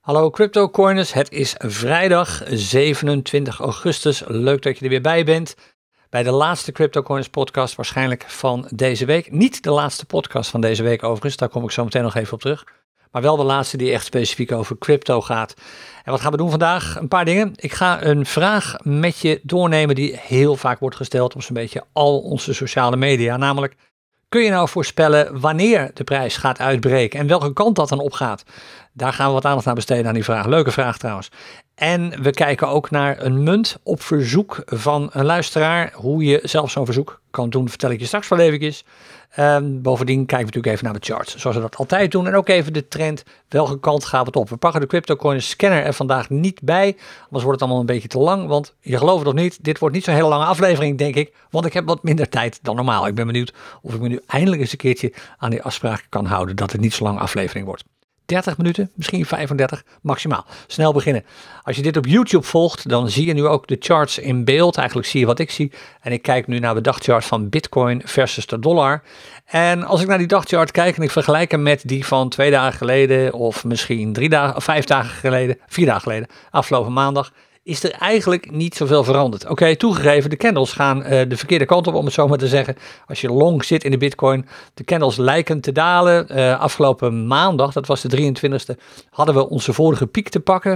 Hallo CryptoCoiners, het is vrijdag 27 augustus. Leuk dat je er weer bij bent. Bij de laatste CryptoCoiners podcast waarschijnlijk van deze week. Niet de laatste podcast van deze week overigens, daar kom ik zo meteen nog even op terug. Maar wel de laatste die echt specifiek over crypto gaat. En wat gaan we doen vandaag? Een paar dingen. Ik ga een vraag met je doornemen die heel vaak wordt gesteld op zo'n beetje al onze sociale media. Namelijk, kun je nou voorspellen wanneer de prijs gaat uitbreken en welke kant dat dan opgaat? Daar gaan we wat aandacht aan besteden aan die vraag. Leuke vraag trouwens. En we kijken ook naar een munt op verzoek van een luisteraar. Hoe je zelf zo'n verzoek kan doen, vertel ik je straks wel eventjes. Bovendien kijken we natuurlijk even naar de charts, zoals we dat altijd doen. En ook even de trend, welke kant gaat het op? We pakken de CryptoCoiners scanner er vandaag niet bij, anders wordt het allemaal een beetje te lang. Want je gelooft het of niet, dit wordt niet zo'n hele lange aflevering, denk ik. Want ik heb wat minder tijd dan normaal. Ik ben benieuwd of ik me nu eindelijk eens een keertje aan die afspraak kan houden dat het niet zo'n lange aflevering wordt. 30 minuten, misschien 35 maximaal. Snel beginnen. Als je dit op YouTube volgt, dan zie je nu ook de charts in beeld. Eigenlijk zie je wat ik zie. En ik kijk nu naar de dagchart van Bitcoin versus de dollar. En als ik naar die dagchart kijk en ik vergelijk hem met die van 2 dagen geleden, of misschien 3 dagen, of 5 dagen geleden, 4 dagen geleden, afgelopen maandag, is er eigenlijk niet zoveel veranderd. Oké, toegegeven, de candles gaan de verkeerde kant op, om het zo maar te zeggen. Als je long zit in de Bitcoin, de candles lijken te dalen. Afgelopen maandag, dat was de 23e, hadden we onze vorige piek te pakken,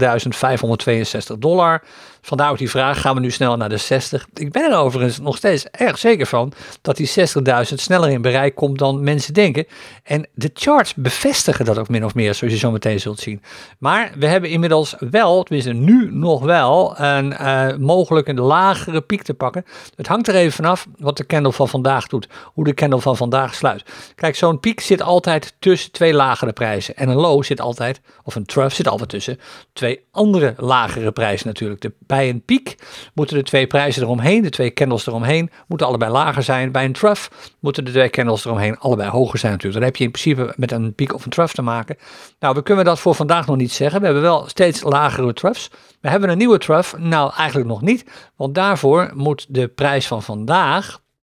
$50.562. Vandaar ook die vraag, gaan we nu snel naar de 60? Ik ben er overigens nog steeds erg zeker van dat die 60.000 sneller in bereik komt dan mensen denken. En de charts bevestigen dat ook min of meer, zoals je zo meteen zult zien. Maar we hebben inmiddels wel, tenminste nu nog wel, een mogelijk een lagere piek te pakken. Het hangt er even vanaf wat de candle van vandaag doet, hoe de candle van vandaag sluit. Kijk, zo'n piek zit altijd tussen 2 lagere prijzen. En een low zit altijd, of een trough zit altijd tussen 2 andere lagere prijzen natuurlijk. Bij een piek moeten de 2 prijzen eromheen, de 2 candles eromheen, moeten allebei lager zijn. Bij een trough moeten de 2 candles eromheen allebei hoger zijn natuurlijk. Dan heb je in principe met een piek of een trough te maken. Nou, we kunnen dat voor vandaag nog niet zeggen. We hebben wel steeds lagere troughs. We hebben een nieuwe trough? Nou, eigenlijk nog niet. Want daarvoor moet de prijs van vandaag,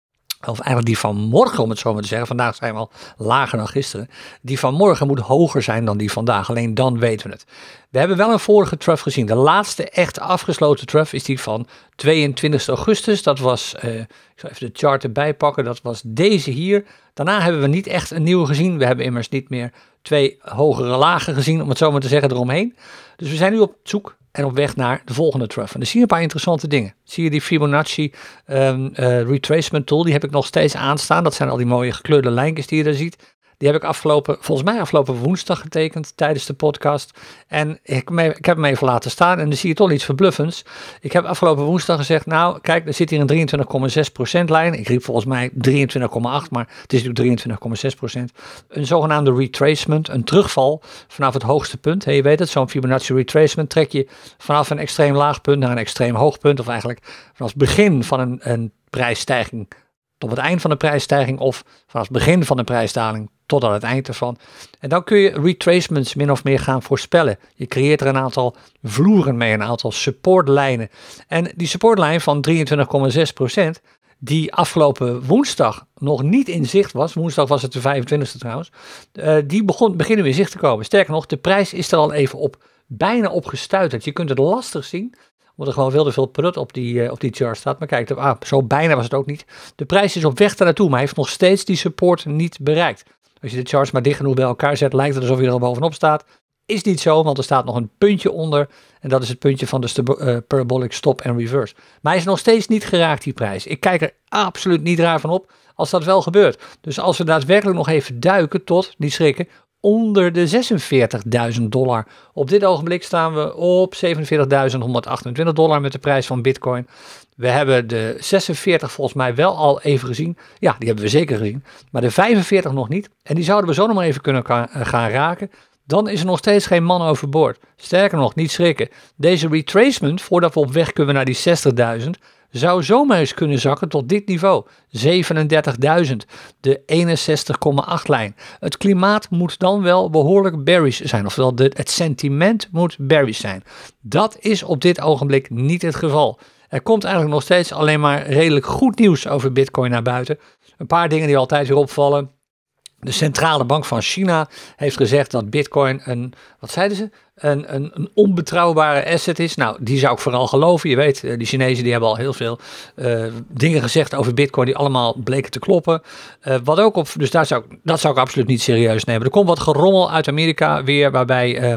of eigenlijk die van morgen, om het zo maar te zeggen, vandaag zijn we al lager dan gisteren, die van morgen moet hoger zijn dan die vandaag, alleen dan weten we het. We hebben wel een vorige trough gezien. De laatste echt afgesloten trough is die van 22 augustus. Dat was, ik zal even de chart erbij pakken, dat was deze hier. Daarna hebben we niet echt een nieuwe gezien. We hebben immers niet meer 2 hogere lagen gezien, om het zo maar te zeggen, eromheen. Dus we zijn nu op zoek en op weg naar de volgende trough. En dan zie je een paar interessante dingen. Zie je die Fibonacci retracement tool, die heb ik nog steeds aanstaan. Dat zijn al die mooie gekleurde lijntjes die je daar ziet. Die heb ik volgens mij afgelopen woensdag getekend tijdens de podcast. En ik heb hem even laten staan en dan zie je toch iets verbluffends. Ik heb afgelopen woensdag gezegd, nou kijk, er zit hier een 23,6% lijn. Ik riep volgens mij 23,8, maar het is natuurlijk 23,6%. Een zogenaamde retracement, een terugval vanaf het hoogste punt. Je weet het, zo'n Fibonacci retracement trek je vanaf een extreem laag punt naar een extreem hoog punt. Of eigenlijk vanaf het begin van een prijsstijging tot het eind van de prijsstijging of vanaf het begin van de prijsdaling tot aan het eind ervan. En dan kun je retracements min of meer gaan voorspellen. Je creëert er een aantal vloeren mee, een aantal supportlijnen. En die supportlijn van 23,6%, die afgelopen woensdag nog niet in zicht was, woensdag was het de 25e trouwens, die beginnen weer in zicht te komen. Sterker nog, de prijs is er al even op, bijna op gestuiterd. Je kunt het lastig zien, omdat er gewoon veel te veel prut op die chart staat. Maar kijk, zo bijna was het ook niet. De prijs is op weg daar naartoe, maar hij heeft nog steeds die support niet bereikt. Als je de charts maar dicht genoeg bij elkaar zet, lijkt het alsof hij er al bovenop staat. Is niet zo, want er staat nog een puntje onder. En dat is het puntje van de parabolic stop en reverse. Maar hij is nog steeds niet geraakt, die prijs. Ik kijk er absoluut niet raar van op als dat wel gebeurt. Dus als we daadwerkelijk nog even duiken tot, niet schrikken, onder de $46.000. Op dit ogenblik staan we op $47.128 met de prijs van Bitcoin. We hebben de 46 volgens mij wel al even gezien. Ja, die hebben we zeker gezien. Maar de 45 nog niet. En die zouden we zo nog maar even kunnen gaan raken. Dan is er nog steeds geen man overboord. Sterker nog, niet schrikken. Deze retracement, voordat we op weg kunnen naar die 60.000... zou zomaar eens kunnen zakken tot dit niveau, 37.000, de 61,8 lijn. Het klimaat moet dan wel behoorlijk bearish zijn, oftewel het sentiment moet bearish zijn. Dat is op dit ogenblik niet het geval. Er komt eigenlijk nog steeds alleen maar redelijk goed nieuws over Bitcoin naar buiten. Een paar dingen die altijd weer opvallen. De centrale bank van China heeft gezegd dat Bitcoin wat zeiden ze? een onbetrouwbare asset is. Nou, die zou ik vooral geloven. Je weet, die Chinezen die hebben al heel veel dingen gezegd over Bitcoin die allemaal bleken te kloppen. Dus dat zou ik absoluut niet serieus nemen. Er komt wat gerommel uit Amerika weer, waarbij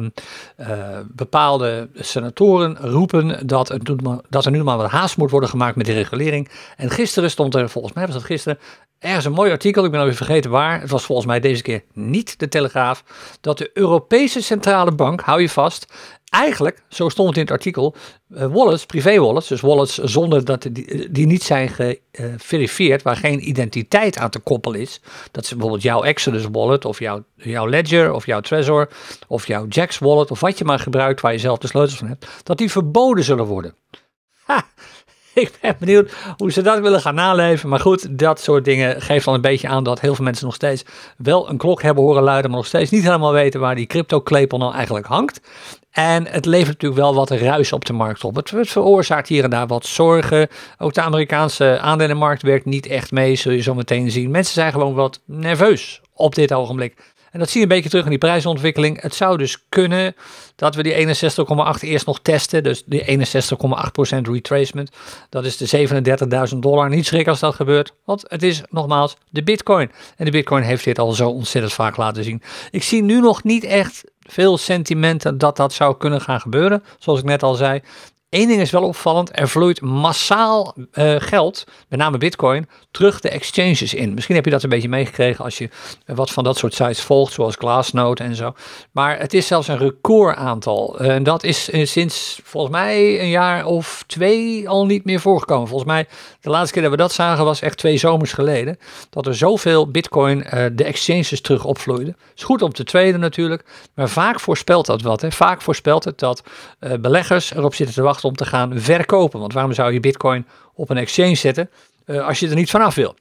bepaalde senatoren roepen dat er nu maar wat haast moet worden gemaakt met de regulering. En gisteren stond er, volgens mij was dat gisteren, ergens een mooi artikel, ik ben alweer vergeten waar, het was volgens mij deze keer niet de Telegraaf, dat de Europese Centrale Bank, hou je vast, eigenlijk, zo stond het in het artikel, wallets, privé-wallets, dus wallets zonder dat die niet zijn geverifieerd, waar geen identiteit aan te koppelen is, dat is bijvoorbeeld jouw Exodus wallet, of jouw Ledger, of jouw Trezor, of jouw Jax wallet, of wat je maar gebruikt waar je zelf de sleutels van hebt, dat die verboden zullen worden. Ha! Ik ben benieuwd hoe ze dat willen gaan naleven. Maar goed, dat soort dingen geeft al een beetje aan dat heel veel mensen nog steeds wel een klok hebben horen luiden, maar nog steeds niet helemaal weten waar die crypto-klepel nou eigenlijk hangt. En het levert natuurlijk wel wat ruis op de markt op. Het veroorzaakt hier en daar wat zorgen. Ook de Amerikaanse aandelenmarkt werkt niet echt mee, zul je zo meteen zien. Mensen zijn gewoon wat nerveus op dit ogenblik. En dat zie je een beetje terug in die prijsontwikkeling. Het zou dus kunnen dat we die 61,8 eerst nog testen. Dus die 61,8% retracement. Dat is de $37.000. Niet schrikken als dat gebeurt. Want het is nogmaals de Bitcoin. En de Bitcoin heeft dit al zo ontzettend vaak laten zien. Ik zie nu nog niet echt veel sentimenten dat zou kunnen gaan gebeuren. Zoals ik net al zei. Eén ding is wel opvallend, er vloeit massaal geld, met name Bitcoin, terug de exchanges in. Misschien heb je dat een beetje meegekregen als je wat van dat soort sites volgt, zoals Glassnode en zo. Maar het is zelfs een recordaantal. En dat is sinds volgens mij een jaar of 2 al niet meer voorgekomen. Volgens mij, de laatste keer dat we dat zagen was echt 2 zomers geleden. Dat er zoveel Bitcoin de exchanges terug opvloeiden. Is goed om te traden natuurlijk, maar vaak voorspelt dat wat. Hè. Vaak voorspelt het dat beleggers erop zitten te wachten om te gaan verkopen. Want waarom zou je Bitcoin op een exchange zetten als je er niet vanaf wil?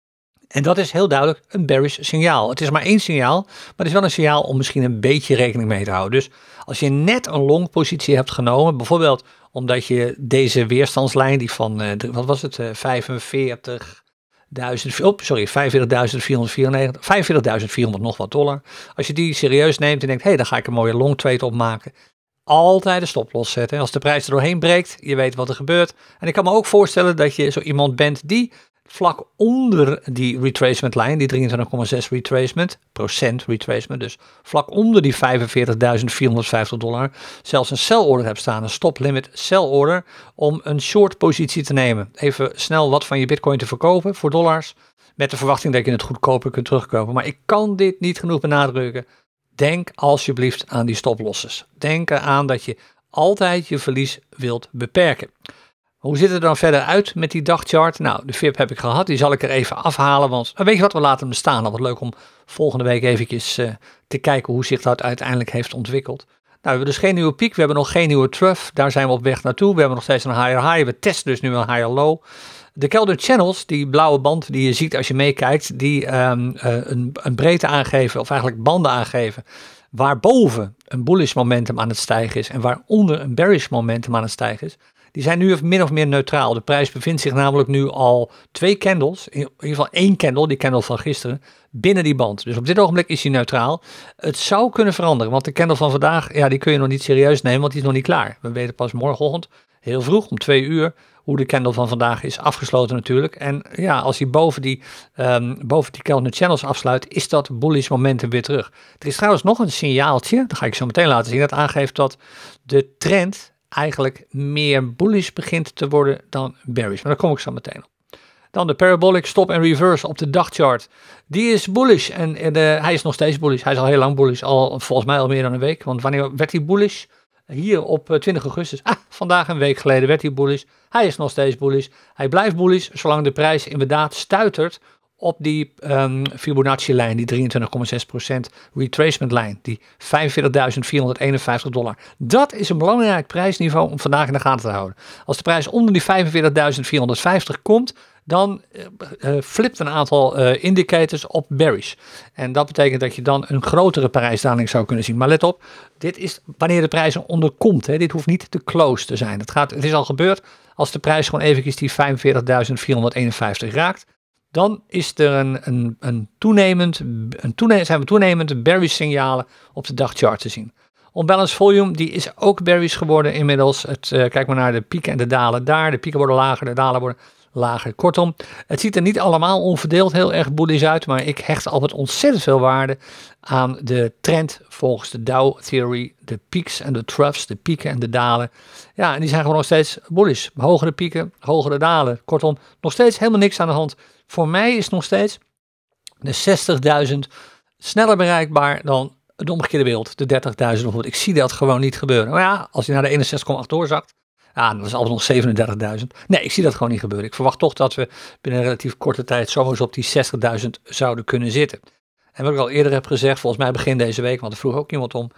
En dat is heel duidelijk een bearish signaal. Het is maar 1 signaal, maar het is wel een signaal om misschien een beetje rekening mee te houden. Dus als je net een long positie hebt genomen, bijvoorbeeld omdat je deze weerstandslijn, die van, wat was het, 45.494, nog wat dollar. Als je die serieus neemt en denkt, dan ga ik een mooie long trade opmaken. Altijd een stoploss zetten. Als de prijs er doorheen breekt, je weet wat er gebeurt. En ik kan me ook voorstellen dat je zo iemand bent die vlak onder die retracement lijn, die 23,6 retracement, dus vlak onder die $45.450, zelfs een sell order hebt staan, een stop limit sell order, om een short positie te nemen. Even snel wat van je Bitcoin te verkopen voor dollars, met de verwachting dat je het goedkoper kunt terugkopen. Maar ik kan dit niet genoeg benadrukken. Denk alsjeblieft aan die stoplosses. Denk eraan dat je altijd je verlies wilt beperken. Hoe ziet het er dan verder uit met die dagchart? Nou, de VIP heb ik gehad, die zal ik er even afhalen, want weet je wat, we laten hem staan. Wat leuk om volgende week eventjes te kijken hoe zich dat uiteindelijk heeft ontwikkeld. Nou, we hebben dus geen nieuwe piek, we hebben nog geen nieuwe trough, daar zijn we op weg naartoe. We hebben nog steeds een higher high, we testen dus nu een higher low. De Kelder Channels, die blauwe band die je ziet als je meekijkt, die een breedte aangeven, of eigenlijk banden aangeven, waarboven een bullish momentum aan het stijgen is en waaronder een bearish momentum aan het stijgen is, die zijn nu min of meer neutraal. De prijs bevindt zich namelijk nu al 2 candles, in ieder geval 1 candle, die candle van gisteren, binnen die band. Dus op dit ogenblik is hij neutraal. Het zou kunnen veranderen, want de candle van vandaag, die kun je nog niet serieus nemen, want die is nog niet klaar. We weten pas morgenochtend, heel vroeg, om 2 uur, hoe de candle van vandaag is afgesloten natuurlijk. En als hij boven die Kelder Channels afsluit, is dat bullish momentum weer terug. Er is trouwens nog een signaaltje, dat ga ik zo meteen laten zien, dat aangeeft dat de trend eigenlijk meer bullish begint te worden dan bearish. Maar daar kom ik zo meteen op. Dan de parabolic stop en reverse op de dagchart. Die is bullish en hij is nog steeds bullish. Hij is al heel lang bullish, volgens mij al meer dan een week. Want wanneer werd hij bullish? Hier op 20 augustus. Vandaag een week geleden werd hij bullish. Hij is nog steeds bullish. Hij blijft bullish zolang de prijs inderdaad stuitert op die Fibonacci-lijn, die 23,6% retracement-lijn, die $45.451. Dat is een belangrijk prijsniveau om vandaag in de gaten te houden. Als de prijs onder die 45.450 komt, dan flipt een aantal indicators op bearish. En dat betekent dat je dan een grotere prijsdaling zou kunnen zien. Maar let op, dit is wanneer de prijs eronder komt. Dit hoeft niet te close te zijn. Het is al gebeurd als de prijs gewoon eventjes die 45.451 raakt. Dan is er zijn we toenemend bearish signalen op de dagchart te zien. Unbalanced volume, die is ook bearish geworden inmiddels. Kijk maar naar de pieken en de dalen daar. De pieken worden lager, de dalen worden lager. Kortom, het ziet er niet allemaal onverdeeld heel erg bullish uit, maar ik hecht altijd ontzettend veel waarde aan de trend volgens de Dow Theory. De peaks en de troughs, de pieken en de dalen. Ja, en die zijn gewoon nog steeds bullish. Hogere pieken, hogere dalen. Kortom, nog steeds helemaal niks aan de hand. Voor mij is nog steeds de 60.000 sneller bereikbaar dan het omgekeerde beeld, de 30.000 bijvoorbeeld. Ik zie dat gewoon niet gebeuren. Maar ja, als je naar de 61,8 doorzakt, ja, dat is altijd nog 37.000. Nee, ik zie dat gewoon niet gebeuren. Ik verwacht toch dat we binnen een relatief korte tijd zomaar op die 60.000 zouden kunnen zitten. En wat ik al eerder heb gezegd, volgens mij begin deze week, want er vroeg ook iemand om.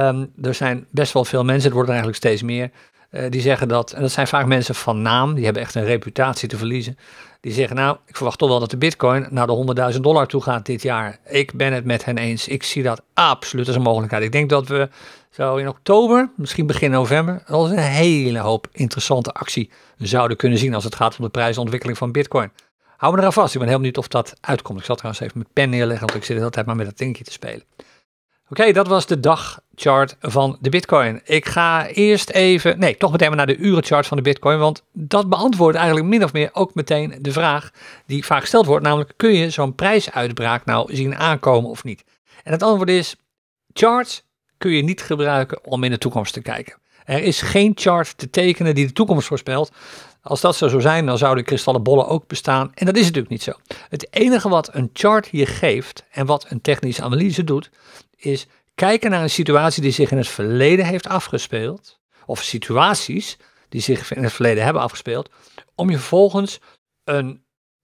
Er zijn best wel veel mensen, het worden er eigenlijk steeds meer, die zeggen dat, en dat zijn vaak mensen van naam, die hebben echt een reputatie te verliezen. Die zeggen, nou, ik verwacht toch wel dat de bitcoin naar de $100.000 toe gaat dit jaar. Ik ben het met hen eens. Ik zie dat absoluut als een mogelijkheid. Ik denk dat we zo in oktober, misschien begin november, al een hele hoop interessante actie zouden kunnen zien als het gaat om de prijsontwikkeling van bitcoin. Hou me eraan vast, ik ben heel benieuwd of dat uitkomt. Ik zal trouwens even mijn pen neerleggen, want ik zit de hele tijd maar met dat dingetje te spelen. Oké, dat was de dagchart van de bitcoin. Ik ga eerst even, toch meteen maar naar de urenchart van de bitcoin, want dat beantwoordt eigenlijk min of meer ook meteen de vraag die vaak gesteld wordt, namelijk kun je zo'n prijsuitbraak nou zien aankomen of niet? En het antwoord is, charts kun je niet gebruiken om in de toekomst te kijken. Er is geen chart te tekenen die de toekomst voorspelt. Als dat zo zou zijn, dan zouden kristallen bollen ook bestaan. En dat is natuurlijk niet zo. Het enige wat een chart hier geeft en wat een technische analyse doet, is kijken naar een situatie die zich in het verleden heeft afgespeeld, of situaties die zich in het verleden hebben afgespeeld, om je vervolgens een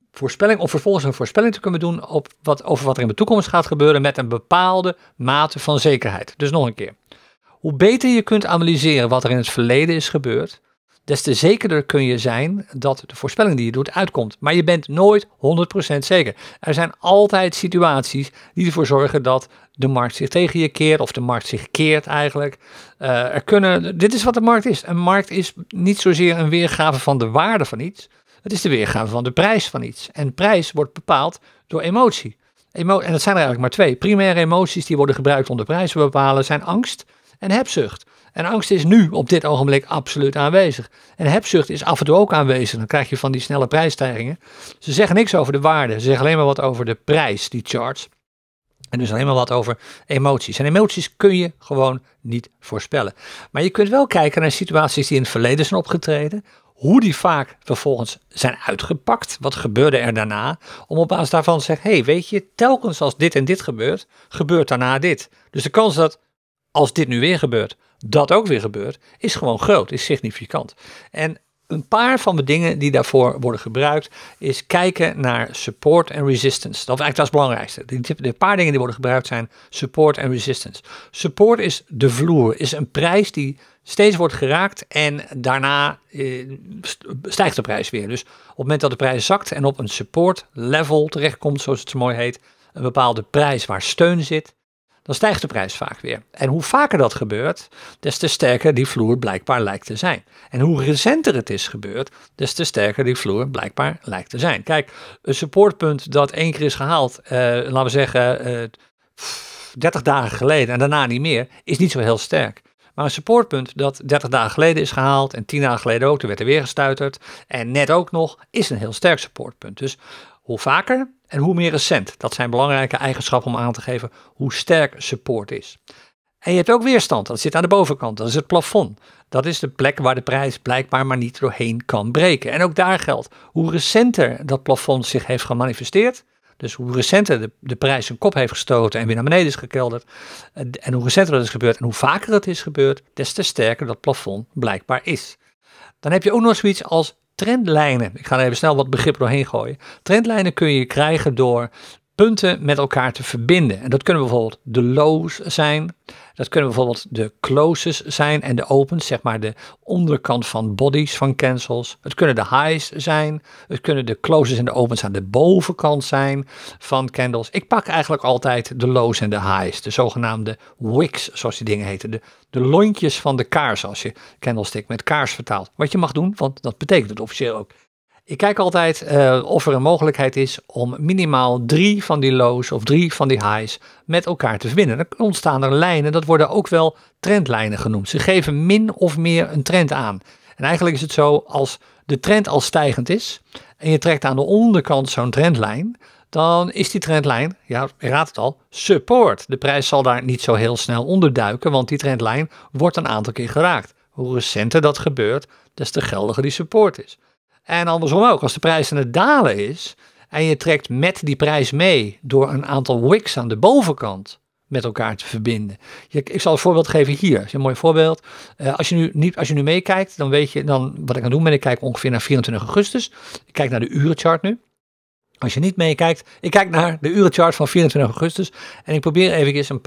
voorspelling te kunnen doen over wat er in de toekomst gaat gebeuren met een bepaalde mate van zekerheid. Dus nog een keer. Hoe beter je kunt analyseren wat er in het verleden is gebeurd, des te zekerder kun je zijn dat de voorspelling die je doet uitkomt. Maar je bent nooit 100% zeker. Er zijn altijd situaties die ervoor zorgen dat de markt zich tegen je keert, of de markt zich keert eigenlijk. Dit is wat de markt is. Een markt is niet zozeer een weergave van de waarde van iets, het is de weergave van de prijs van iets. En prijs wordt bepaald door emotie. En dat zijn er eigenlijk maar twee. Primaire emoties die worden gebruikt om de prijs te bepalen zijn angst en hebzucht. En angst is nu op dit ogenblik absoluut aanwezig. En hebzucht is af en toe ook aanwezig. Dan krijg je van die snelle prijsstijgingen. Ze zeggen niks over de waarde. Ze zeggen alleen maar wat over de prijs, die charts. En dus alleen maar wat over emoties. En emoties kun je gewoon niet voorspellen. Maar je kunt wel kijken naar situaties die in het verleden zijn opgetreden. Hoe die vaak vervolgens zijn uitgepakt. Wat gebeurde er daarna? Om op basis daarvan te zeggen, hey, weet je, telkens als dit en dit gebeurt, gebeurt daarna dit. Dus de kans dat als dit nu weer gebeurt, dat ook weer gebeurt, is gewoon groot, is significant. En een paar van de dingen die daarvoor worden gebruikt, is kijken naar support en resistance. Dat is eigenlijk het belangrijkste. De paar dingen die worden gebruikt zijn support en resistance. Support is de vloer, is een prijs die steeds wordt geraakt en daarna stijgt de prijs weer. Dus op het moment dat de prijs zakt en op een support level terechtkomt, zoals het zo mooi heet, een bepaalde prijs waar steun zit, dan stijgt de prijs vaak weer. En hoe vaker dat gebeurt, des te sterker die vloer blijkbaar lijkt te zijn. En hoe recenter het is gebeurd, des te sterker die vloer blijkbaar lijkt te zijn. Kijk, een supportpunt dat 1 keer is gehaald, laten we zeggen 30 dagen geleden en daarna niet meer, is niet zo heel sterk. Maar een supportpunt dat 30 dagen geleden is gehaald en 10 dagen geleden ook, toen werd er weer gestuiterd en net ook nog, is een heel sterk supportpunt. Dus hoe vaker en hoe meer recent. Dat zijn belangrijke eigenschappen om aan te geven hoe sterk support is. En je hebt ook weerstand, dat zit aan de bovenkant, dat is het plafond. Dat is de plek waar de prijs blijkbaar maar niet doorheen kan breken. En ook daar geldt, hoe recenter dat plafond zich heeft gemanifesteerd, dus hoe recenter de prijs zijn kop heeft gestoten en weer naar beneden is gekelderd, en hoe recenter dat is gebeurd en hoe vaker het is gebeurd, des te sterker dat plafond blijkbaar is. Dan heb je ook nog zoiets als trendlijnen. Ik ga er even snel wat begrippen doorheen gooien. Trendlijnen kun je krijgen door punten met elkaar te verbinden. En dat kunnen bijvoorbeeld de lows zijn. Dat kunnen bijvoorbeeld de closes zijn en de opens, zeg maar de onderkant van bodies van cancels. Het kunnen de highs zijn. Het kunnen de closes en de opens aan de bovenkant zijn van candles. Ik pak eigenlijk altijd de lows en de highs. De zogenaamde wicks, zoals die dingen heten. De lontjes van de kaars, als je candlestick met kaars vertaalt. Wat je mag doen, want dat betekent het officieel ook. Ik kijk altijd of er een mogelijkheid is om minimaal 3 van die lows of 3 van die highs met elkaar te verbinden. Dan ontstaan er lijnen, dat worden ook wel trendlijnen genoemd. Ze geven min of meer een trend aan. En eigenlijk is het zo, als de trend al stijgend is en je trekt aan de onderkant zo'n trendlijn, dan is die trendlijn, ja, je raadt het al, support. De prijs zal daar niet zo heel snel onderduiken, want die trendlijn wordt een aantal keer geraakt. Hoe recenter dat gebeurt, des te geldiger die support is. En andersom ook, als de prijs aan het dalen is en je trekt met die prijs mee door een aantal wicks aan de bovenkant met elkaar te verbinden. Ik zal een voorbeeld geven hier. Dat is een mooi voorbeeld. Als je nu meekijkt, dan weet je dan wat ik aan het doen ben. Ik kijk ongeveer naar 24 augustus. Ik kijk naar de urenchart nu. Als je niet meekijkt, ik kijk naar de urenchart van 24 augustus en ik probeer even een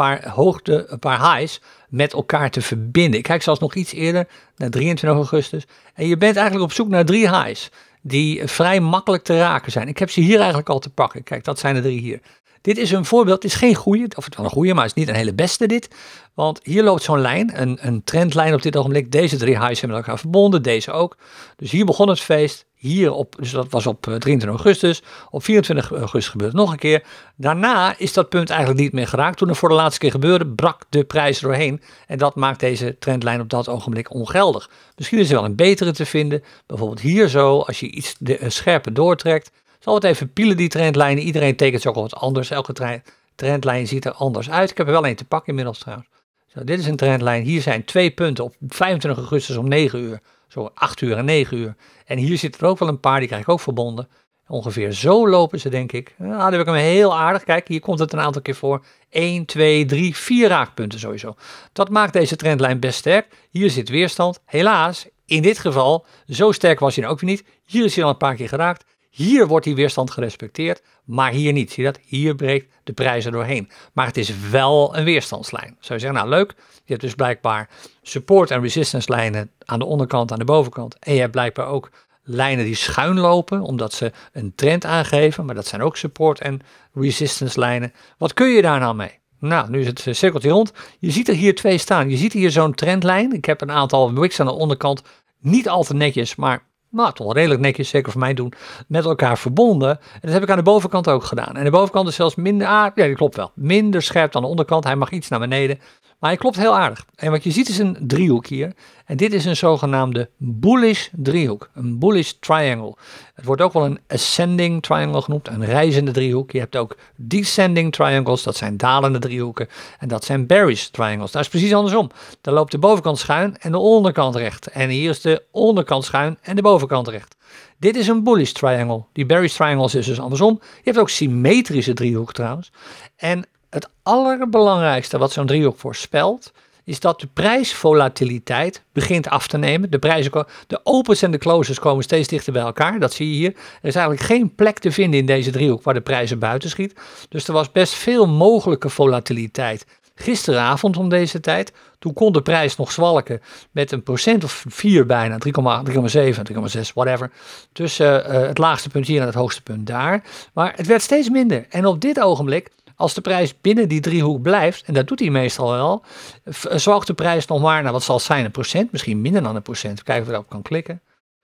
paar highs met elkaar te verbinden. Ik kijk zelfs nog iets eerder naar 23 augustus en je bent eigenlijk op zoek naar 3 highs die vrij makkelijk te raken zijn. Ik heb ze hier eigenlijk al te pakken. Kijk, dat zijn de 3 hier. Dit is een voorbeeld, het is geen goede, of het is wel een goede, maar het is niet een hele beste dit. Want hier loopt zo'n lijn, een trendlijn op dit ogenblik. Deze 3 highs hebben met elkaar verbonden, deze ook. Dus hier begon het feest, dus dat was op 23 augustus. Op 24 augustus gebeurde het nog een keer. Daarna is dat punt eigenlijk niet meer geraakt. Toen het voor de laatste keer gebeurde, brak de prijs doorheen. En dat maakt deze trendlijn op dat ogenblik ongeldig. Misschien is er wel een betere te vinden. Bijvoorbeeld hier zo, als je iets scherper doortrekt. Zal het even pielen die trendlijnen. Iedereen tekent ze ook al wat anders. Elke trendlijn ziet er anders uit. Ik heb er wel een te pakken inmiddels trouwens. Zo, dit is een trendlijn. Hier zijn 2 punten op 25 augustus om 9 uur. Zo 8 uur en 9 uur. En hier zitten er ook wel een paar, die krijg ik ook verbonden. Ongeveer zo lopen ze, denk ik. Nou, dan heb ik hem heel aardig. Kijk, hier komt het een aantal keer voor. 1, 2, 3, 4 raakpunten sowieso. Dat maakt deze trendlijn best sterk. Hier zit weerstand. Helaas, in dit geval, zo sterk was hij dan ook weer niet. Hier is hij al een paar keer geraakt. Hier wordt die weerstand gerespecteerd, maar hier niet. Zie je dat? Hier breekt de prijs er doorheen. Maar het is wel een weerstandslijn. Zou je zeggen, nou leuk. Je hebt dus blijkbaar support- en resistance lijnen aan de onderkant, aan de bovenkant. En je hebt blijkbaar ook lijnen die schuin lopen, omdat ze een trend aangeven. Maar dat zijn ook support- en resistance lijnen. Wat kun je daar nou mee? Nou, nu is het cirkeltje rond. Je ziet er hier 2 staan. Je ziet hier zo'n trendlijn. Ik heb een aantal wicks aan de onderkant. Niet al te netjes, maar toch wel redelijk netjes, zeker voor mij doen, met elkaar verbonden. En dat heb ik aan de bovenkant ook gedaan. En de bovenkant is zelfs minder, ja, die klopt wel, minder scherp dan de onderkant. Hij mag iets naar beneden, maar hij klopt heel aardig. En wat je ziet is een driehoek hier. En dit is een zogenaamde bullish driehoek, een bullish triangle. Het wordt ook wel een ascending triangle genoemd, een rijzende driehoek. Je hebt ook descending triangles, dat zijn dalende driehoeken. En dat zijn bearish triangles. Dat is precies andersom. Daar loopt de bovenkant schuin en de onderkant recht. En hier is de onderkant schuin en de bovenkant recht. Dit is een bullish triangle. Die bearish triangles is dus andersom. Je hebt ook symmetrische driehoek trouwens. En het allerbelangrijkste wat zo'n driehoek voorspelt, is dat de prijsvolatiliteit begint af te nemen. De opens en de closes komen steeds dichter bij elkaar. Dat zie je hier. Er is eigenlijk geen plek te vinden in deze driehoek waar de prijzen buiten schiet. Dus er was best veel mogelijke volatiliteit. Gisteravond om deze tijd, toen kon de prijs nog zwalken met een procent of 4 bijna, 3,7, 3,6, whatever. Tussen het laagste punt hier en het hoogste punt daar. Maar het werd steeds minder. En op dit ogenblik, als de prijs binnen die driehoek blijft, en dat doet hij meestal wel, zwalkt de prijs nog maar, nou wat zal het zijn, 1%, misschien minder dan 1%. Kijken of ik daarop kan klikken.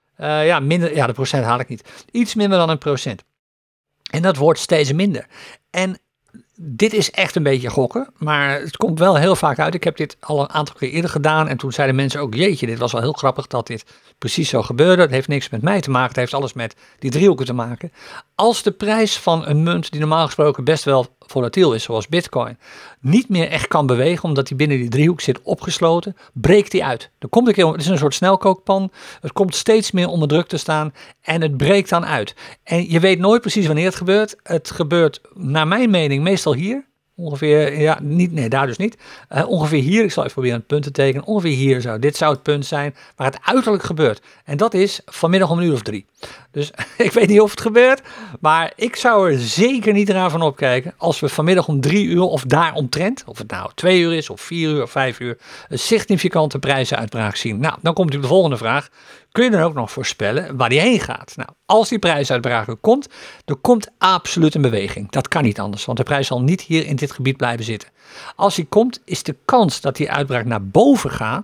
De procent haal ik niet. Iets minder dan 1%. En dat wordt steeds minder. En dit is echt een beetje gokken, maar het komt wel heel vaak uit. Ik heb dit al een aantal keer eerder gedaan en toen zeiden mensen ook, jeetje, dit was wel heel grappig dat dit precies zo gebeurde. Het heeft niks met mij te maken, het heeft alles met die driehoeken te maken. Als de prijs van een munt die normaal gesproken best wel volatiel is, zoals Bitcoin, niet meer echt kan bewegen, omdat die binnen die driehoek zit opgesloten, breekt die uit. Dan komt een keer, het is een soort snelkookpan, het komt steeds meer onder druk te staan en het breekt dan uit. En je weet nooit precies wanneer het gebeurt. Het gebeurt, naar mijn mening, meestal hier. Ongeveer, daar dus niet. Ongeveer hier, ik zal even proberen een punt te tekenen. Ongeveer hier dit zou het punt zijn waar het uiterlijk gebeurt. En dat is vanmiddag om 3:00. Dus ik weet niet of het gebeurt, maar ik zou er zeker niet raar van opkijken als we vanmiddag om 3:00 of daaromtrent, of het nou 2 uur is of 4 uur of 5 uur, een significante prijzenuitbraak zien. Nou, dan komt natuurlijk de volgende vraag. Kun je dan ook nog voorspellen waar die heen gaat? Nou, als die prijsuitbraak er komt absoluut een beweging. Dat kan niet anders, want de prijs zal niet hier in dit gebied blijven zitten. Als die komt, is de kans dat die uitbraak naar boven gaat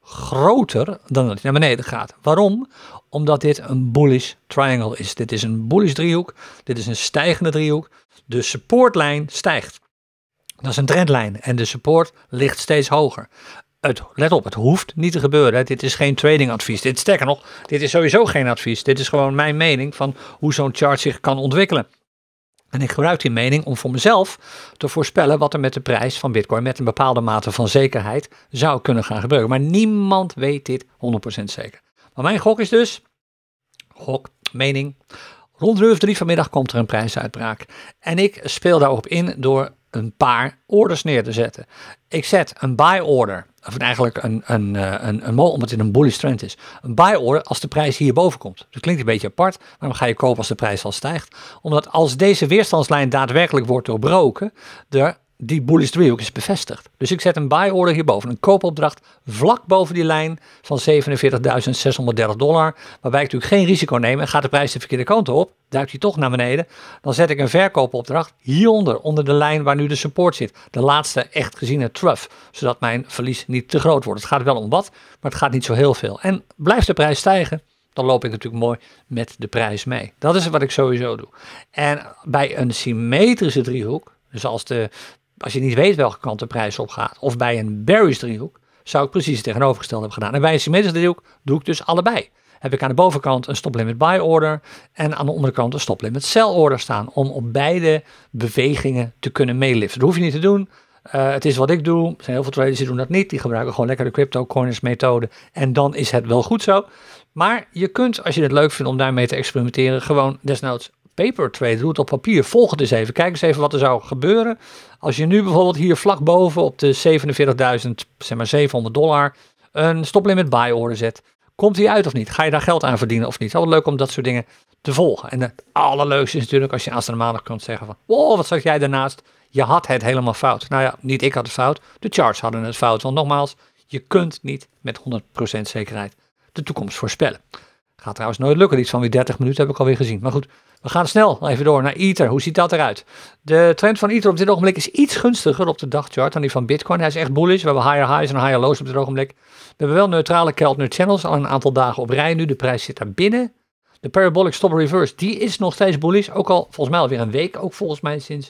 groter dan dat hij naar beneden gaat. Waarom? Omdat dit een bullish triangle is. Dit is een bullish driehoek. Dit is een stijgende driehoek. De supportlijn stijgt. Dat is een trendlijn en de support ligt steeds hoger. Let op, het hoeft niet te gebeuren. Dit is geen tradingadvies. Sterker nog, dit is sowieso geen advies. Dit is gewoon mijn mening van hoe zo'n chart zich kan ontwikkelen. En ik gebruik die mening om voor mezelf te voorspellen wat er met de prijs van Bitcoin met een bepaalde mate van zekerheid zou kunnen gaan gebeuren. Maar niemand weet dit 100% zeker. Maar mijn gok is dus, mening, rond 3:30 vanmiddag komt er een prijsuitbraak. En ik speel daarop in door een paar orders neer te zetten. Ik zet een buy order, of eigenlijk omdat het een bullish trend is, een buy order als de prijs hierboven komt. Dat klinkt een beetje apart, maar dan ga je kopen als de prijs al stijgt. Omdat als deze weerstandslijn daadwerkelijk wordt doorbroken, die bullish driehoek is bevestigd. Dus ik zet een buy order hierboven, een koopopdracht vlak boven die lijn van $47.630, waarbij ik natuurlijk geen risico neem en gaat de prijs de verkeerde kant op, duikt hij toch naar beneden, dan zet ik een verkoopopdracht hieronder, onder de lijn waar nu de support zit. De laatste echt geziene trough, zodat mijn verlies niet te groot wordt. Het gaat wel om wat, maar het gaat niet zo heel veel. En blijft de prijs stijgen, dan loop ik natuurlijk mooi met de prijs mee. Dat is wat ik sowieso doe. En bij een symmetrische driehoek, dus als je niet weet welke kant de prijs op gaat, of bij een bearish driehoek, zou ik precies het tegenovergestelde hebben gedaan. En bij een symmetrische driehoek doe ik dus allebei. Heb ik aan de bovenkant een stop limit buy order en aan de onderkant een stop limit sell order staan, om op beide bewegingen te kunnen meeliften. Dat hoef je niet te doen. Het is wat ik doe. Er zijn heel veel traders die doen dat niet. Die gebruiken gewoon lekker de cryptocurrency methode en dan is het wel goed zo. Maar je kunt, als je het leuk vindt om daarmee te experimenteren, gewoon desnoods paper trade, doe het op papier, volg het eens even, kijk eens even wat er zou gebeuren als je nu bijvoorbeeld hier vlak boven op de $47.700 een stop limit buy order zet. Komt die uit of niet? Ga je daar geld aan verdienen of niet? Het is wel leuk om dat soort dingen te volgen. En het allerleukste is natuurlijk als je aanstaande maandag kunt zeggen van, wow, wat zag jij daarnaast? Je had het helemaal fout. Nou ja, niet ik had het fout, de charts hadden het fout. Want nogmaals, je kunt niet met 100% zekerheid de toekomst voorspellen. Gaat trouwens nooit lukken, iets van weer 30 minuten heb ik alweer gezien. Maar goed, we gaan snel even door naar Ether. Hoe ziet dat eruit? De trend van Ether op dit ogenblik is iets gunstiger op de dagchart dan die van Bitcoin. Hij is echt bullish. We hebben higher highs en higher lows op dit ogenblik. We hebben wel neutrale Keltner channels al een aantal dagen op rij nu. De prijs zit daar binnen. De parabolic stop reverse, die is nog steeds bullish. Ook al volgens mij alweer een week. Ook volgens mij sinds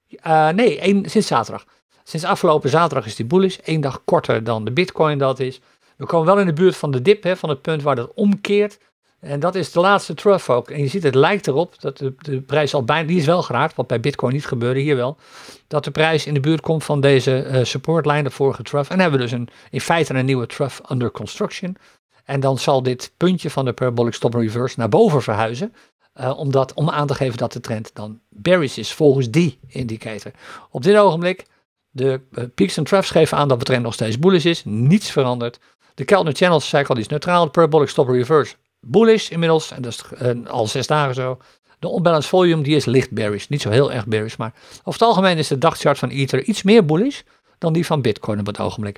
zaterdag. Sinds afgelopen zaterdag is die bullish. 1 dag korter dan de Bitcoin dat is. We komen wel in de buurt van de dip, van het punt waar dat omkeert. En dat is de laatste trough ook. En je ziet, het lijkt erop dat de prijs al bijna, die is wel geraakt, wat bij Bitcoin niet gebeurde, hier wel, dat de prijs in de buurt komt van deze supportlijn, de vorige trough. En dan hebben we dus in feite een nieuwe trough under construction. En dan zal dit puntje van de parabolic stop reverse naar boven verhuizen, om aan te geven dat de trend dan bearish is, volgens die indicator. Op dit ogenblik, de peaks en troughs geven aan dat de trend nog steeds bullish is, niets veranderd. De Keltner channels, zei ik al, die is neutraal, de parabolic stop reverse bullish inmiddels, en dat is al 6 dagen zo. De unbalanced volume, die is licht bearish, niet zo heel erg bearish, maar over het algemeen is de dagchart van Ether iets meer bullish dan die van Bitcoin op het ogenblik.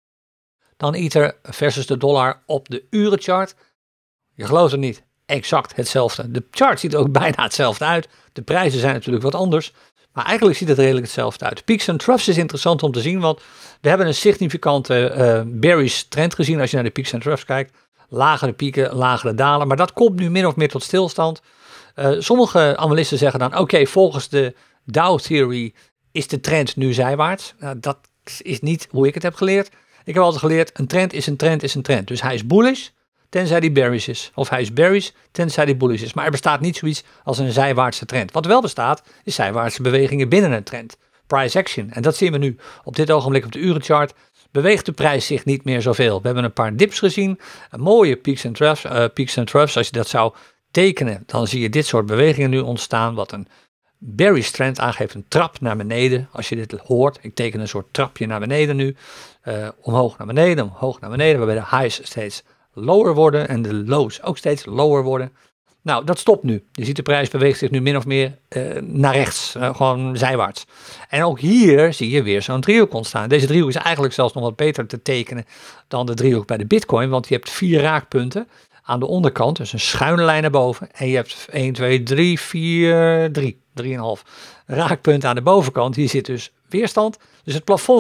Dan Ether versus de dollar op de urenchart. Je gelooft het niet, exact hetzelfde. De chart ziet er ook bijna hetzelfde uit. De prijzen zijn natuurlijk wat anders, maar eigenlijk ziet het redelijk hetzelfde uit. Peaks en troughs is interessant om te zien, want we hebben een significante bearish trend gezien als je naar de peaks en troughs kijkt. Lagere pieken, lagere dalen, maar dat komt nu min of meer tot stilstand. Sommige analisten zeggen dan, oké, volgens de Dow Theory is de trend nu zijwaarts. Dat is niet hoe ik het heb geleerd. Ik heb altijd geleerd, een trend is een trend is een trend. Dus hij is bullish, tenzij die bearish is. Of hij is bearish, tenzij die bullish is. Maar er bestaat niet zoiets als een zijwaartse trend. Wat wel bestaat, is zijwaartse bewegingen binnen een trend. Price action. En dat zien we nu op dit ogenblik op de urenchart. Beweegt de prijs zich niet meer zoveel. We hebben een paar dips gezien, een mooie peaks en troughs. Als je dat zou tekenen, dan zie je dit soort bewegingen nu ontstaan, wat een bearish trend aangeeft, een trap naar beneden. Als je dit hoort, ik teken een soort trapje naar beneden nu, omhoog naar beneden, waarbij de highs steeds lower worden en de lows ook steeds lower worden. Nou, dat stopt nu. Je ziet de prijs beweegt zich nu min of meer naar rechts, gewoon zijwaarts. En ook hier zie je weer zo'n driehoek ontstaan. Deze driehoek is eigenlijk zelfs nog wat beter te tekenen dan de driehoek bij de Bitcoin, want je hebt 4 raakpunten aan de onderkant, dus een schuine lijn naar boven. En je hebt 1, 2, 3, 4, 3,5 raakpunten aan de bovenkant. Hier zit dus weerstand. Dus het plafond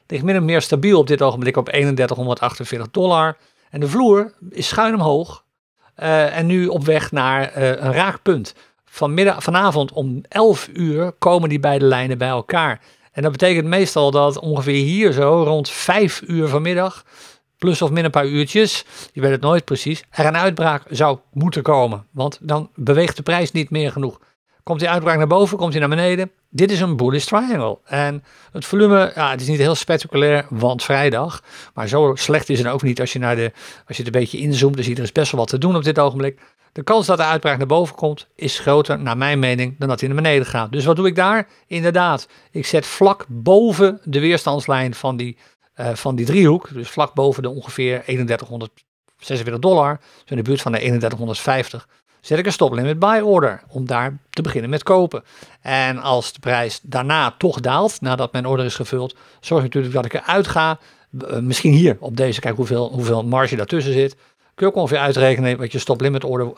ligt min of meer stabiel op dit ogenblik op $3148. En de vloer is schuin omhoog en nu op weg naar een raakpunt. Vanavond om 11 uur komen die beide lijnen bij elkaar. En dat betekent meestal dat ongeveer hier zo rond 5 uur vanmiddag, plus of min een paar uurtjes, je weet het nooit precies, er een uitbraak zou moeten komen. Want dan beweegt de prijs niet meer genoeg. Komt die uitbraak naar boven, komt hij naar beneden. Dit is een bullish triangle. En het volume, het is niet heel spectaculair, want vrijdag. Maar zo slecht is het ook niet als je het een beetje inzoomt. Dan zie je er is best wel wat te doen op dit ogenblik. De kans dat de uitbraak naar boven komt is groter, naar mijn mening, dan dat hij naar beneden gaat. Dus wat doe ik daar? Inderdaad, ik zet vlak boven de weerstandslijn van die driehoek. Dus vlak boven de ongeveer $3146. Dus in de buurt van de 3150. Zet ik een stop limit buy order om daar te beginnen met kopen. En als de prijs daarna toch daalt, nadat mijn order is gevuld, zorg ik natuurlijk dat ik eruit ga. Misschien hier op deze, kijk hoeveel marge daartussen zit. Kun je ook ongeveer uitrekenen wat je stop limit order,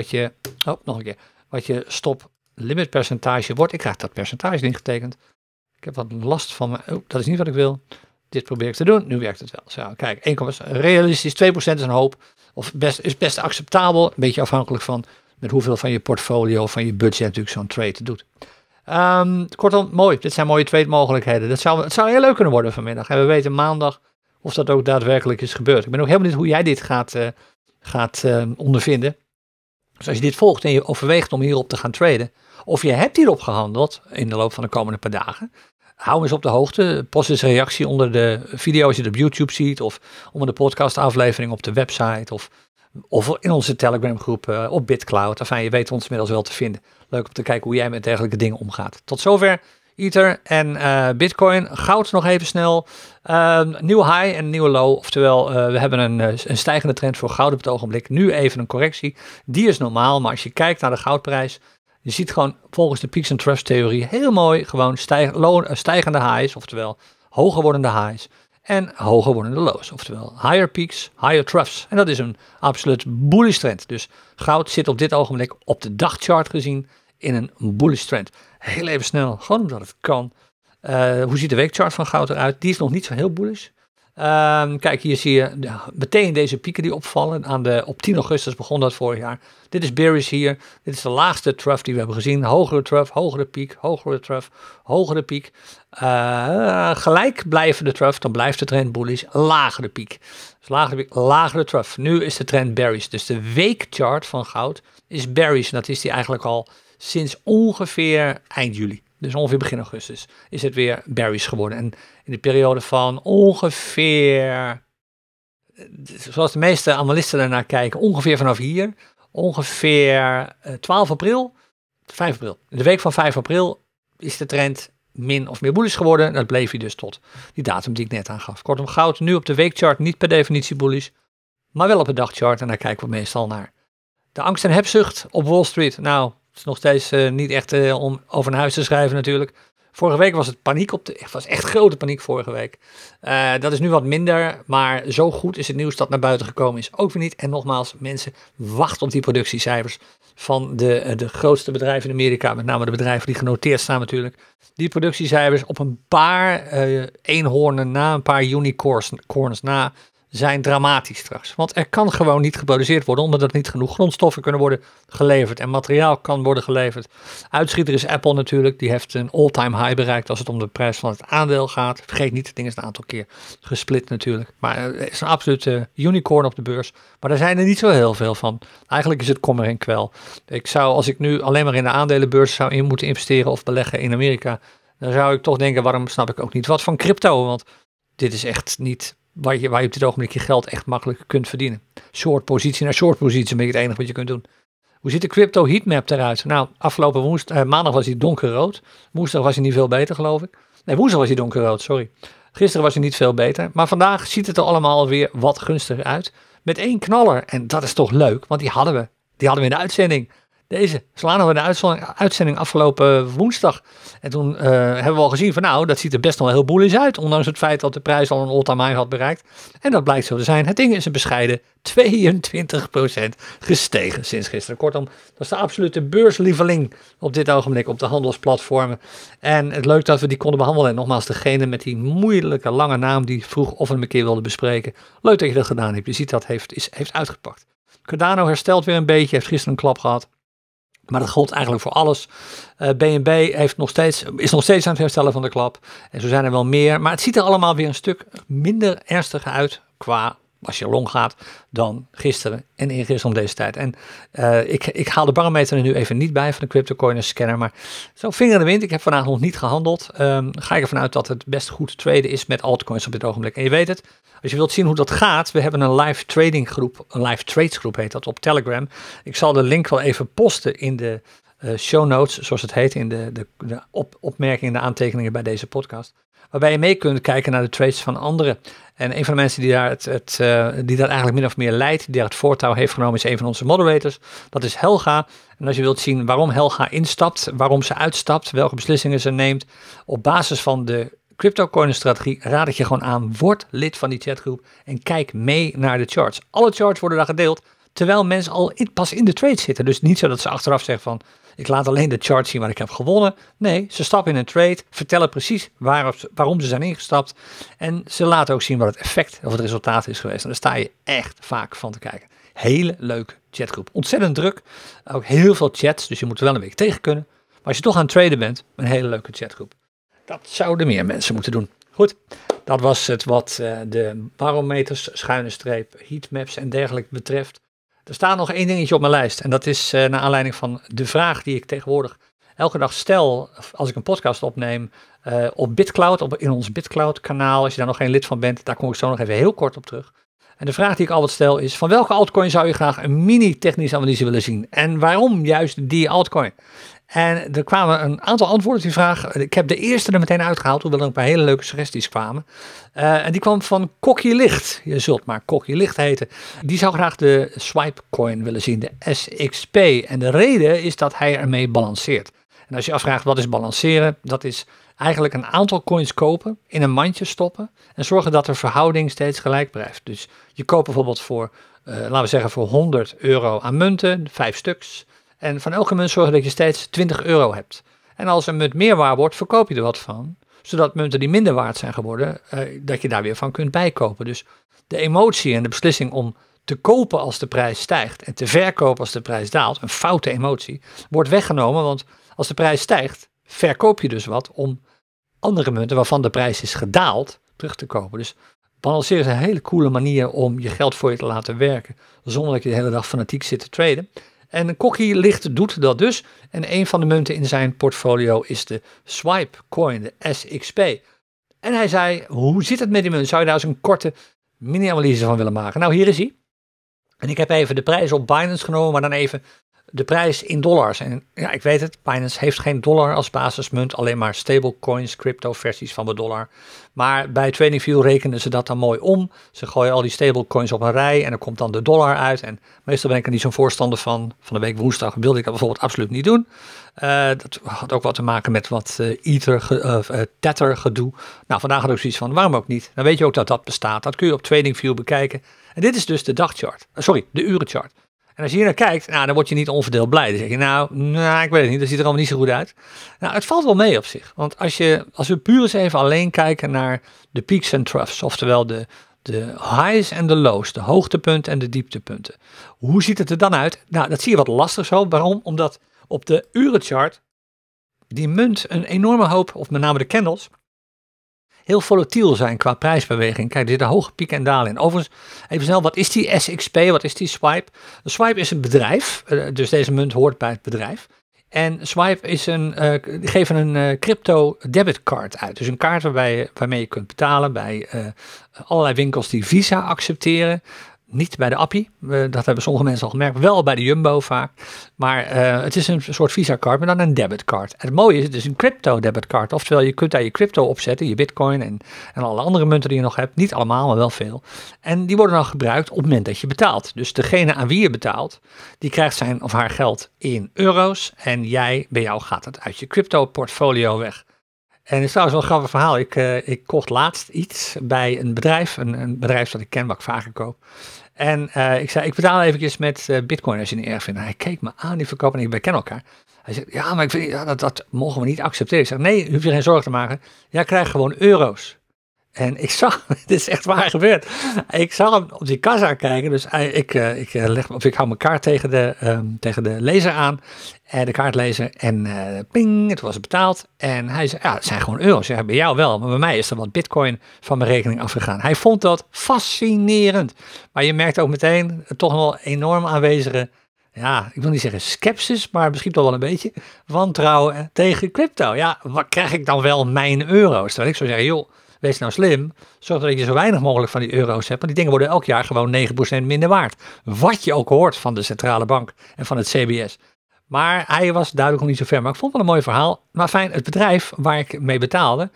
wat je stop limit percentage wordt. Ik krijg dat percentage niet getekend. Ik heb wat last van me. Dat is niet wat ik wil. Dit probeer ik te doen. Nu werkt het wel. Zo, kijk, 1, realistisch 2% is een hoop. Of is best acceptabel. Een beetje afhankelijk van met hoeveel van je portfolio, van je budget natuurlijk zo'n trade doet. Kortom, mooi. Dit zijn mooie trade mogelijkheden. Het zou heel leuk kunnen worden vanmiddag. En we weten maandag of dat ook daadwerkelijk is gebeurd. Ik ben ook helemaal benieuwd hoe jij dit gaat ondervinden. Dus als je dit volgt en je overweegt om hierop te gaan traden, of je hebt hierop gehandeld in de loop van de komende paar dagen, hou eens op de hoogte. Post eens een reactie onder de video als je het op YouTube ziet, of onder de podcastaflevering op de website, of in onze Telegram groep op BitCloud. Enfin, je weet ons inmiddels wel te vinden. Leuk om te kijken hoe jij met dergelijke dingen omgaat. Tot zover Ether en Bitcoin. Goud nog even snel. Nieuwe high en nieuwe low. Oftewel, we hebben een stijgende trend voor goud op het ogenblik. Nu even een correctie. Die is normaal, maar als je kijkt naar de goudprijs, je ziet gewoon volgens de peaks and troughs theorie heel mooi gewoon stijgende highs, oftewel hoger wordende highs en hoger wordende lows, oftewel higher peaks, higher troughs. En dat is een absoluut bullish trend. Dus goud zit op dit ogenblik op de dagchart gezien in een bullish trend. Heel even snel, gewoon omdat het kan. Hoe ziet de weekchart van goud eruit? Die is nog niet zo heel bullish. Kijk, hier zie je meteen deze pieken die opvallen. Op 10 augustus begon dat vorig jaar. Dit is bearish hier. Dit is de laagste trough die we hebben gezien. Hogere trough, hogere piek, hogere trough, hogere piek. Gelijk blijven de trough, dan blijft de trend bullish. Lagere piek. Dus lagere piek, lagere trough. Nu is de trend bearish. Dus de weekchart van goud is bearish. En dat is die eigenlijk al sinds ongeveer eind juli. Dus ongeveer begin augustus is het weer bearish geworden. En in de periode van ongeveer, zoals de meeste analisten ernaar kijken, ongeveer vanaf hier, ongeveer 12 april, 5 april. In de week van 5 april is de trend min of meer bullish geworden. Dat bleef hij dus tot die datum die ik net aangaf. Kortom, goud nu op de weekchart niet per definitie bullish, maar wel op de dagchart. En daar kijken we meestal naar. De angst en hebzucht op Wall Street. Nou, het is nog steeds niet echt om over naar huis te schrijven natuurlijk. Vorige week was het paniek was echt grote paniek vorige week. Dat is nu wat minder, maar zo goed is het nieuws dat naar buiten gekomen is ook weer niet. En nogmaals, mensen wachten op die productiecijfers van de grootste bedrijven in Amerika, met name de bedrijven die genoteerd staan natuurlijk. Die productiecijfers op een paar eenhoornen na, een paar unicorns na, zijn dramatisch straks. Want er kan gewoon niet geproduceerd worden, omdat er niet genoeg grondstoffen kunnen worden geleverd en materiaal kan worden geleverd. Uitschieter is Apple natuurlijk, die heeft een all-time high bereikt als het om de prijs van het aandeel gaat. Vergeet niet, het ding is een aantal keer gesplit natuurlijk. Maar het is een absolute unicorn op de beurs. Maar daar zijn er niet zo heel veel van. Eigenlijk is het kommer en kwel. Als ik nu alleen maar in de aandelenbeurs zou moeten investeren of beleggen in Amerika, dan zou ik toch denken, waarom snap ik ook niet wat van crypto? Want dit is echt niet waar je op dit ogenblik je geld echt makkelijk kunt verdienen. Short positie naar short positie is een beetje het enige wat je kunt doen. Hoe ziet de crypto heatmap eruit? Nou, afgelopen maandag was hij donkerrood. Woensdag was hij niet veel beter, geloof ik. Nee, woensdag was hij donkerrood, sorry. Gisteren was hij niet veel beter. Maar vandaag ziet het er allemaal weer wat gunstiger uit. Met één knaller. En dat is toch leuk, want die hadden we in de uitzending. Deze slaan we de uitzending afgelopen woensdag. En toen hebben we al gezien van nou, dat ziet er best nog wel heel bullish uit. Ondanks het feit dat de prijs al een all-time high had bereikt. En dat blijkt zo te zijn. Het ding is een bescheiden 22% gestegen sinds gisteren. Kortom, dat is de absolute beurslieveling op dit ogenblik op de handelsplatformen. En het leuk dat we die konden behandelen. En nogmaals, degene met die moeilijke lange naam die vroeg of we hem een keer wilden bespreken. Leuk dat je dat gedaan hebt. Je ziet dat heeft uitgepakt. Cardano herstelt weer een beetje, heeft gisteren een klap gehad. Maar dat gold eigenlijk voor alles. BNB is nog steeds aan het herstellen van de klap. En zo zijn er wel meer. Maar het ziet er allemaal weer een stuk minder ernstig uit qua, als je long gaat, dan gisteren en eergisteren om deze tijd. En ik haal de barometer er nu even niet bij van de CryptoCoin scanner. Maar zo vinger in de wind. Ik heb vandaag nog niet gehandeld. Ga ik ervan uit dat het best goed traden is met altcoins op dit ogenblik. En je weet het, als je wilt zien hoe dat gaat, we hebben een live trading groep, een live trades groep heet dat op Telegram. Ik zal de link wel even posten in de show notes, zoals het heet, in de opmerkingen, de aantekeningen bij deze podcast. Waarbij je mee kunt kijken naar de trades van anderen. En een van de mensen die dat eigenlijk min of meer leidt, die daar het voortouw heeft genomen, is een van onze moderators. Dat is Helga. En als je wilt zien waarom Helga instapt, waarom ze uitstapt, welke beslissingen ze neemt, op basis van de CryptoCoin-strategie raad ik je gewoon aan, word lid van die chatgroep en kijk mee naar de charts. Alle charts worden daar gedeeld, terwijl mensen al pas in de trade zitten. Dus niet zo dat ze achteraf zeggen van, ik laat alleen de chart zien waar ik heb gewonnen. Nee, ze stappen in een trade, vertellen precies waarom ze zijn ingestapt. En ze laten ook zien wat het effect of het resultaat is geweest. En daar sta je echt vaak van te kijken. Hele leuke chatgroep. Ontzettend druk. Ook heel veel chats, dus je moet er wel een beetje tegen kunnen. Maar als je toch aan het traden bent, een hele leuke chatgroep. Dat zouden meer mensen moeten doen. Goed, dat was het wat de barometers, schuine streep, heatmaps en dergelijke betreft. Er staat nog één dingetje op mijn lijst en dat is naar aanleiding van de vraag die ik tegenwoordig elke dag stel als ik een podcast opneem op BitCloud, in ons BitCloud kanaal. Als je daar nog geen lid van bent, daar kom ik zo nog even heel kort op terug. En de vraag die ik altijd stel is, van welke altcoin zou je graag een mini-technische analyse willen zien? En waarom juist die altcoin? En er kwamen een aantal antwoorden op die vraag. Ik heb de eerste er meteen uitgehaald, hoewel er een paar hele leuke suggesties kwamen. En die kwam van Kokkie Licht. Je zult maar Kokkie Licht heten. Die zou graag de Swipe coin willen zien, de SXP. En de reden is dat hij ermee balanceert. En als je afvraagt wat is balanceren, dat is eigenlijk een aantal coins kopen, in een mandje stoppen en zorgen dat de verhouding steeds gelijk blijft. Dus je koopt bijvoorbeeld voor, laten we zeggen, voor €100 aan munten, 5 stuks. En van elke munt zorgen dat je steeds €20 hebt. En als een munt meer waard wordt, verkoop je er wat van. Zodat munten die minder waard zijn geworden, dat je daar weer van kunt bijkopen. Dus de emotie en de beslissing om te kopen als de prijs stijgt en te verkopen als de prijs daalt, een foute emotie, wordt weggenomen. Want als de prijs stijgt, verkoop je dus wat om andere munten waarvan de prijs is gedaald, terug te kopen. Dus balanceren is een hele coole manier om je geld voor je te laten werken, zonder dat je de hele dag fanatiek zit te traden. En Kokkie Licht doet dat dus. En een van de munten in zijn portfolio is de Swipe coin, de SXP. En hij zei, hoe zit het met die munt? Zou je daar eens een korte mini-analyse van willen maken? Nou, hier is hij. En ik heb even de prijs op Binance genomen, maar dan even de prijs in dollars. En ja, ik weet het, Binance heeft geen dollar als basismunt, alleen maar stablecoins, crypto-versies van de dollar. Maar bij TradingView rekenen ze dat dan mooi om. Ze gooien al die stablecoins op een rij en er komt dan de dollar uit. En meestal ben ik er niet zo'n voorstander van. Van de week woensdag wilde ik dat bijvoorbeeld absoluut niet doen. Dat had ook wat te maken met wat Tether gedoe. Nou, vandaag had ik zoiets van, waarom ook niet? Dan weet je ook dat dat bestaat. Dat kun je op TradingView bekijken. En dit is dus de dagchart. De urenchart. En als je hier naar kijkt, nou, dan word je niet onverdeeld blij. Dan zeg je, nou, ik weet het niet, dat ziet er allemaal niet zo goed uit. Nou, het valt wel mee op zich. Want als we puur eens even alleen kijken naar de peaks en troughs, oftewel de highs en de lows, de hoogtepunten en de dieptepunten. Hoe ziet het er dan uit? Nou, dat zie je wat lastig zo. Waarom? Omdat op de urenchart die munt een enorme hoop, of met name de candles, heel volatiel zijn qua prijsbeweging. Kijk, er zitten hoge pieken en dalen in. Overigens, even snel, wat is die SXP? Wat is die Swipe? De Swipe is een bedrijf, dus deze munt hoort bij het bedrijf. En Swipe is die geven een crypto debitcard uit. Dus een kaart waarmee je kunt betalen bij allerlei winkels die Visa accepteren. Niet bij de Appie, dat hebben sommige mensen al gemerkt. Wel bij de Jumbo vaak. Maar het is een soort Visa-card, maar dan een debitcard. En het mooie is, het is een crypto-debitcard. Oftewel, je kunt daar je crypto opzetten, je bitcoin en alle andere munten die je nog hebt. Niet allemaal, maar wel veel. En die worden dan gebruikt op het moment dat je betaalt. Dus degene aan wie je betaalt, die krijgt zijn of haar geld in euro's. En bij jou gaat het uit je crypto-portfolio weg. En het is trouwens wel een grappig verhaal. Ik kocht laatst iets bij een bedrijf, een bedrijf dat ik ken, wat ik vaker koop. En ik zei, ik betaal eventjes met bitcoin als je het niet erg vindt. En hij keek me aan, die verkoper, en wij kennen elkaar. Hij zegt, ja, maar ik vind, dat mogen we niet accepteren. Ik zeg, nee, hoef je geen zorgen te maken. Jij krijgt gewoon euro's. En ik zag, dit is echt waar gebeurd. Ik zag hem op die kassa kijken, dus ik hou mijn kaart tegen de lezer aan, de kaartlezer, en ping, het was betaald. En hij zei, ja, het zijn gewoon euro's. Ja, bij jou wel, maar bij mij is er wat bitcoin van mijn rekening afgegaan. Hij vond dat fascinerend. Maar je merkt ook meteen toch wel enorm aanwezige, ja, ik wil niet zeggen skepsis, maar misschien toch wel een beetje wantrouwen tegen crypto. Ja, wat krijg ik dan wel mijn euro's? Terwijl ik zou zeggen, joh, wees nou slim, zorg dat je zo weinig mogelijk van die euro's hebt, want die dingen worden elk jaar gewoon 9% minder waard. Wat je ook hoort van de centrale bank en van het CBS. Maar hij was duidelijk nog niet zo ver, maar ik vond het wel een mooi verhaal. Maar fijn, het bedrijf waar ik mee betaalde,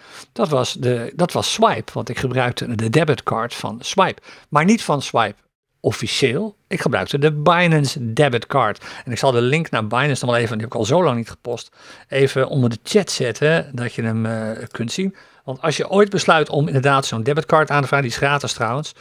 dat was Swipe, want ik gebruikte de debitcard van Swipe, maar niet van Swipe officieel. Ik gebruikte de Binance debitcard. En ik zal de link naar Binance dan wel even, die heb ik al zo lang niet gepost, even onder de chat zetten, dat je hem kunt zien. Want als je ooit besluit om inderdaad zo'n debitcard aan te vragen, die is gratis trouwens,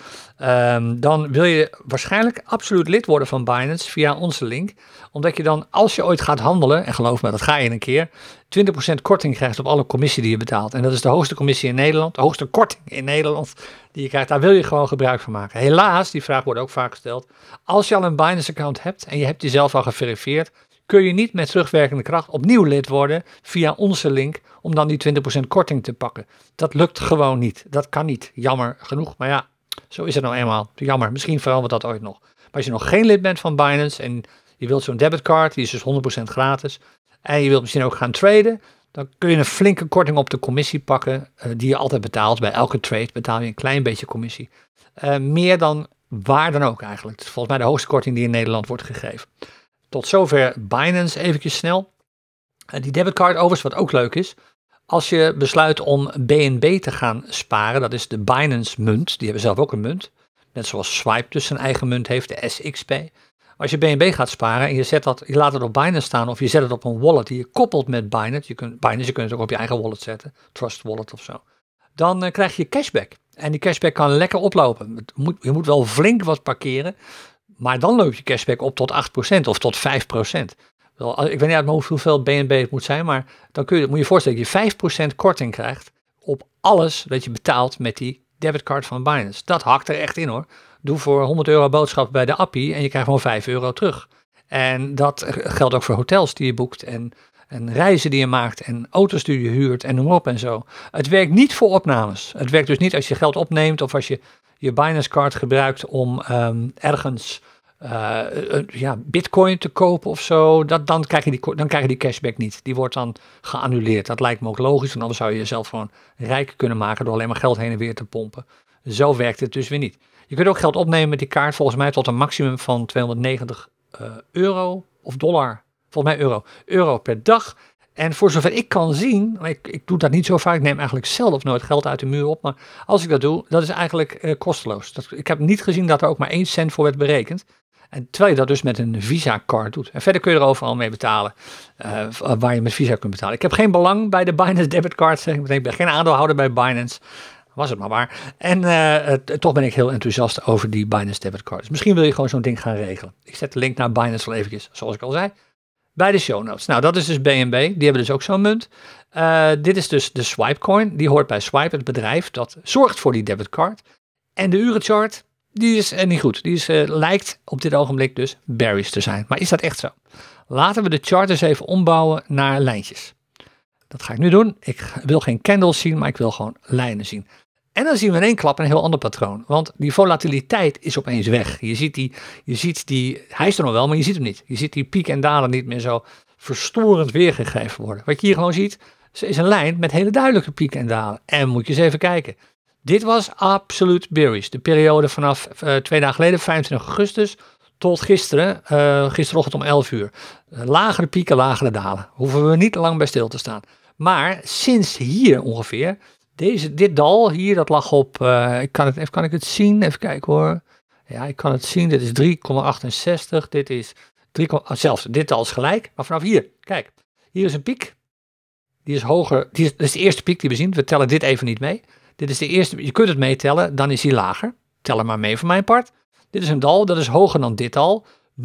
dan wil je waarschijnlijk absoluut lid worden van Binance via onze link. Omdat je dan, als je ooit gaat handelen, en geloof me, dat ga je een keer, 20% korting krijgt op alle commissie die je betaalt. En dat is de hoogste commissie in Nederland, de hoogste korting in Nederland die je krijgt. Daar wil je gewoon gebruik van maken. Helaas, die vraag wordt ook vaak gesteld, als je al een Binance-account hebt en je hebt jezelf al geverifieerd, kun je niet met terugwerkende kracht opnieuw lid worden via onze link om dan die 20% korting te pakken. Dat lukt gewoon niet. Dat kan niet. Jammer genoeg. Maar ja, zo is het nou eenmaal. Jammer. Misschien verandert dat ooit nog. Maar als je nog geen lid bent van Binance en je wilt zo'n debitcard, die is dus 100% gratis, en je wilt misschien ook gaan traden, dan kun je een flinke korting op de commissie pakken die je altijd betaalt. Bij elke trade betaal je een klein beetje commissie. Meer dan waar dan ook eigenlijk. Het is volgens mij de hoogste korting die in Nederland wordt gegeven. Tot zover Binance, eventjes snel. Die debitcard overigens, wat ook leuk is, als je besluit om BNB te gaan sparen, dat is de Binance munt, die hebben zelf ook een munt, net zoals Swipe dus zijn eigen munt heeft, de SXP. Maar als je BNB gaat sparen en je laat het op Binance staan of je zet het op een wallet die je koppelt met Binance, je kunt het ook op je eigen wallet zetten, Trust Wallet of zo, dan krijg je cashback. En die cashback kan lekker oplopen. Je moet wel flink wat parkeren, maar dan loopt je cashback op tot 8% of tot 5%. Wel, ik weet niet uit mijn hoofd hoeveel BNB het moet zijn, maar dan moet je je voorstellen dat je 5% korting krijgt op alles dat je betaalt met die debitcard van Binance. Dat hakt er echt in hoor. Doe voor €100 boodschappen bij de Appie en je krijgt gewoon €5 terug. En dat geldt ook voor hotels die je boekt en reizen die je maakt en auto's die je huurt en noem maar op en zo. Het werkt niet voor opnames. Het werkt dus niet als je geld opneemt of als je je Binance card gebruikt om ergens bitcoin te kopen of zo, dan krijg je die cashback niet. Die wordt dan geannuleerd. Dat lijkt me ook logisch, want anders zou je jezelf gewoon rijk kunnen maken door alleen maar geld heen en weer te pompen. Zo werkt het dus weer niet. Je kunt ook geld opnemen met die kaart, volgens mij tot een maximum van €290 of dollar. Volgens mij euro per dag. En voor zover ik kan zien, ik doe dat niet zo vaak, ik neem eigenlijk zelf nooit geld uit de muur op, maar als ik dat doe, dat is eigenlijk kosteloos. Ik heb niet gezien dat er ook maar 1 cent voor werd berekend. En terwijl je dat dus met een Visa-card doet. En verder kun je er overal mee betalen, waar je met Visa kunt betalen. Ik heb geen belang bij de Binance debitcard, zeg ik meteen. Ik ben geen aandeelhouder bij Binance. Was het maar waar. En toch ben ik heel enthousiast over die Binance debitcard. Dus misschien wil je gewoon zo'n ding gaan regelen. Ik zet de link naar Binance wel eventjes, zoals ik al zei, bij de show notes. Nou, dat is dus BNB. Die hebben dus ook zo'n munt. Dit is dus de Swipecoin. Die hoort bij Swipe, het bedrijf dat zorgt voor die debitcard. En de urenchart, die is niet goed. Die lijkt op dit ogenblik dus bearish te zijn. Maar is dat echt zo? Laten we de chart eens even ombouwen naar lijntjes. Dat ga ik nu doen. Ik wil geen candles zien, maar ik wil gewoon lijnen zien. En dan zien we in één klap een heel ander patroon. Want die volatiliteit is opeens weg. Je ziet die, hij is er nog wel, maar je ziet hem niet. Je ziet die piek en dalen niet meer zo verstorend weergegeven worden. Wat je hier gewoon ziet, is een lijn met hele duidelijke pieken en dalen. En moet je eens even kijken. Dit was absoluut bearish. De periode vanaf 2 dagen geleden, 25 augustus, tot gisteren, gisterochtend om 11 uur. Lagere pieken, lagere dalen. Hoeven we niet lang bij stil te staan. Maar sinds hier ongeveer, dit dal hier, dat lag op, kan ik het zien? Even kijken hoor. Ja, ik kan het zien. Dit is 3,68. Dit is 3, zelfs dit dal is gelijk. Maar vanaf hier, kijk. Hier is een piek. Die is hoger. Dat is de eerste piek die we zien. We tellen dit even niet mee. Dit is de eerste. Je kunt het meetellen, dan is hij lager. Tel er maar mee voor mijn part. Dit is een dal, dat is hoger dan dit dal.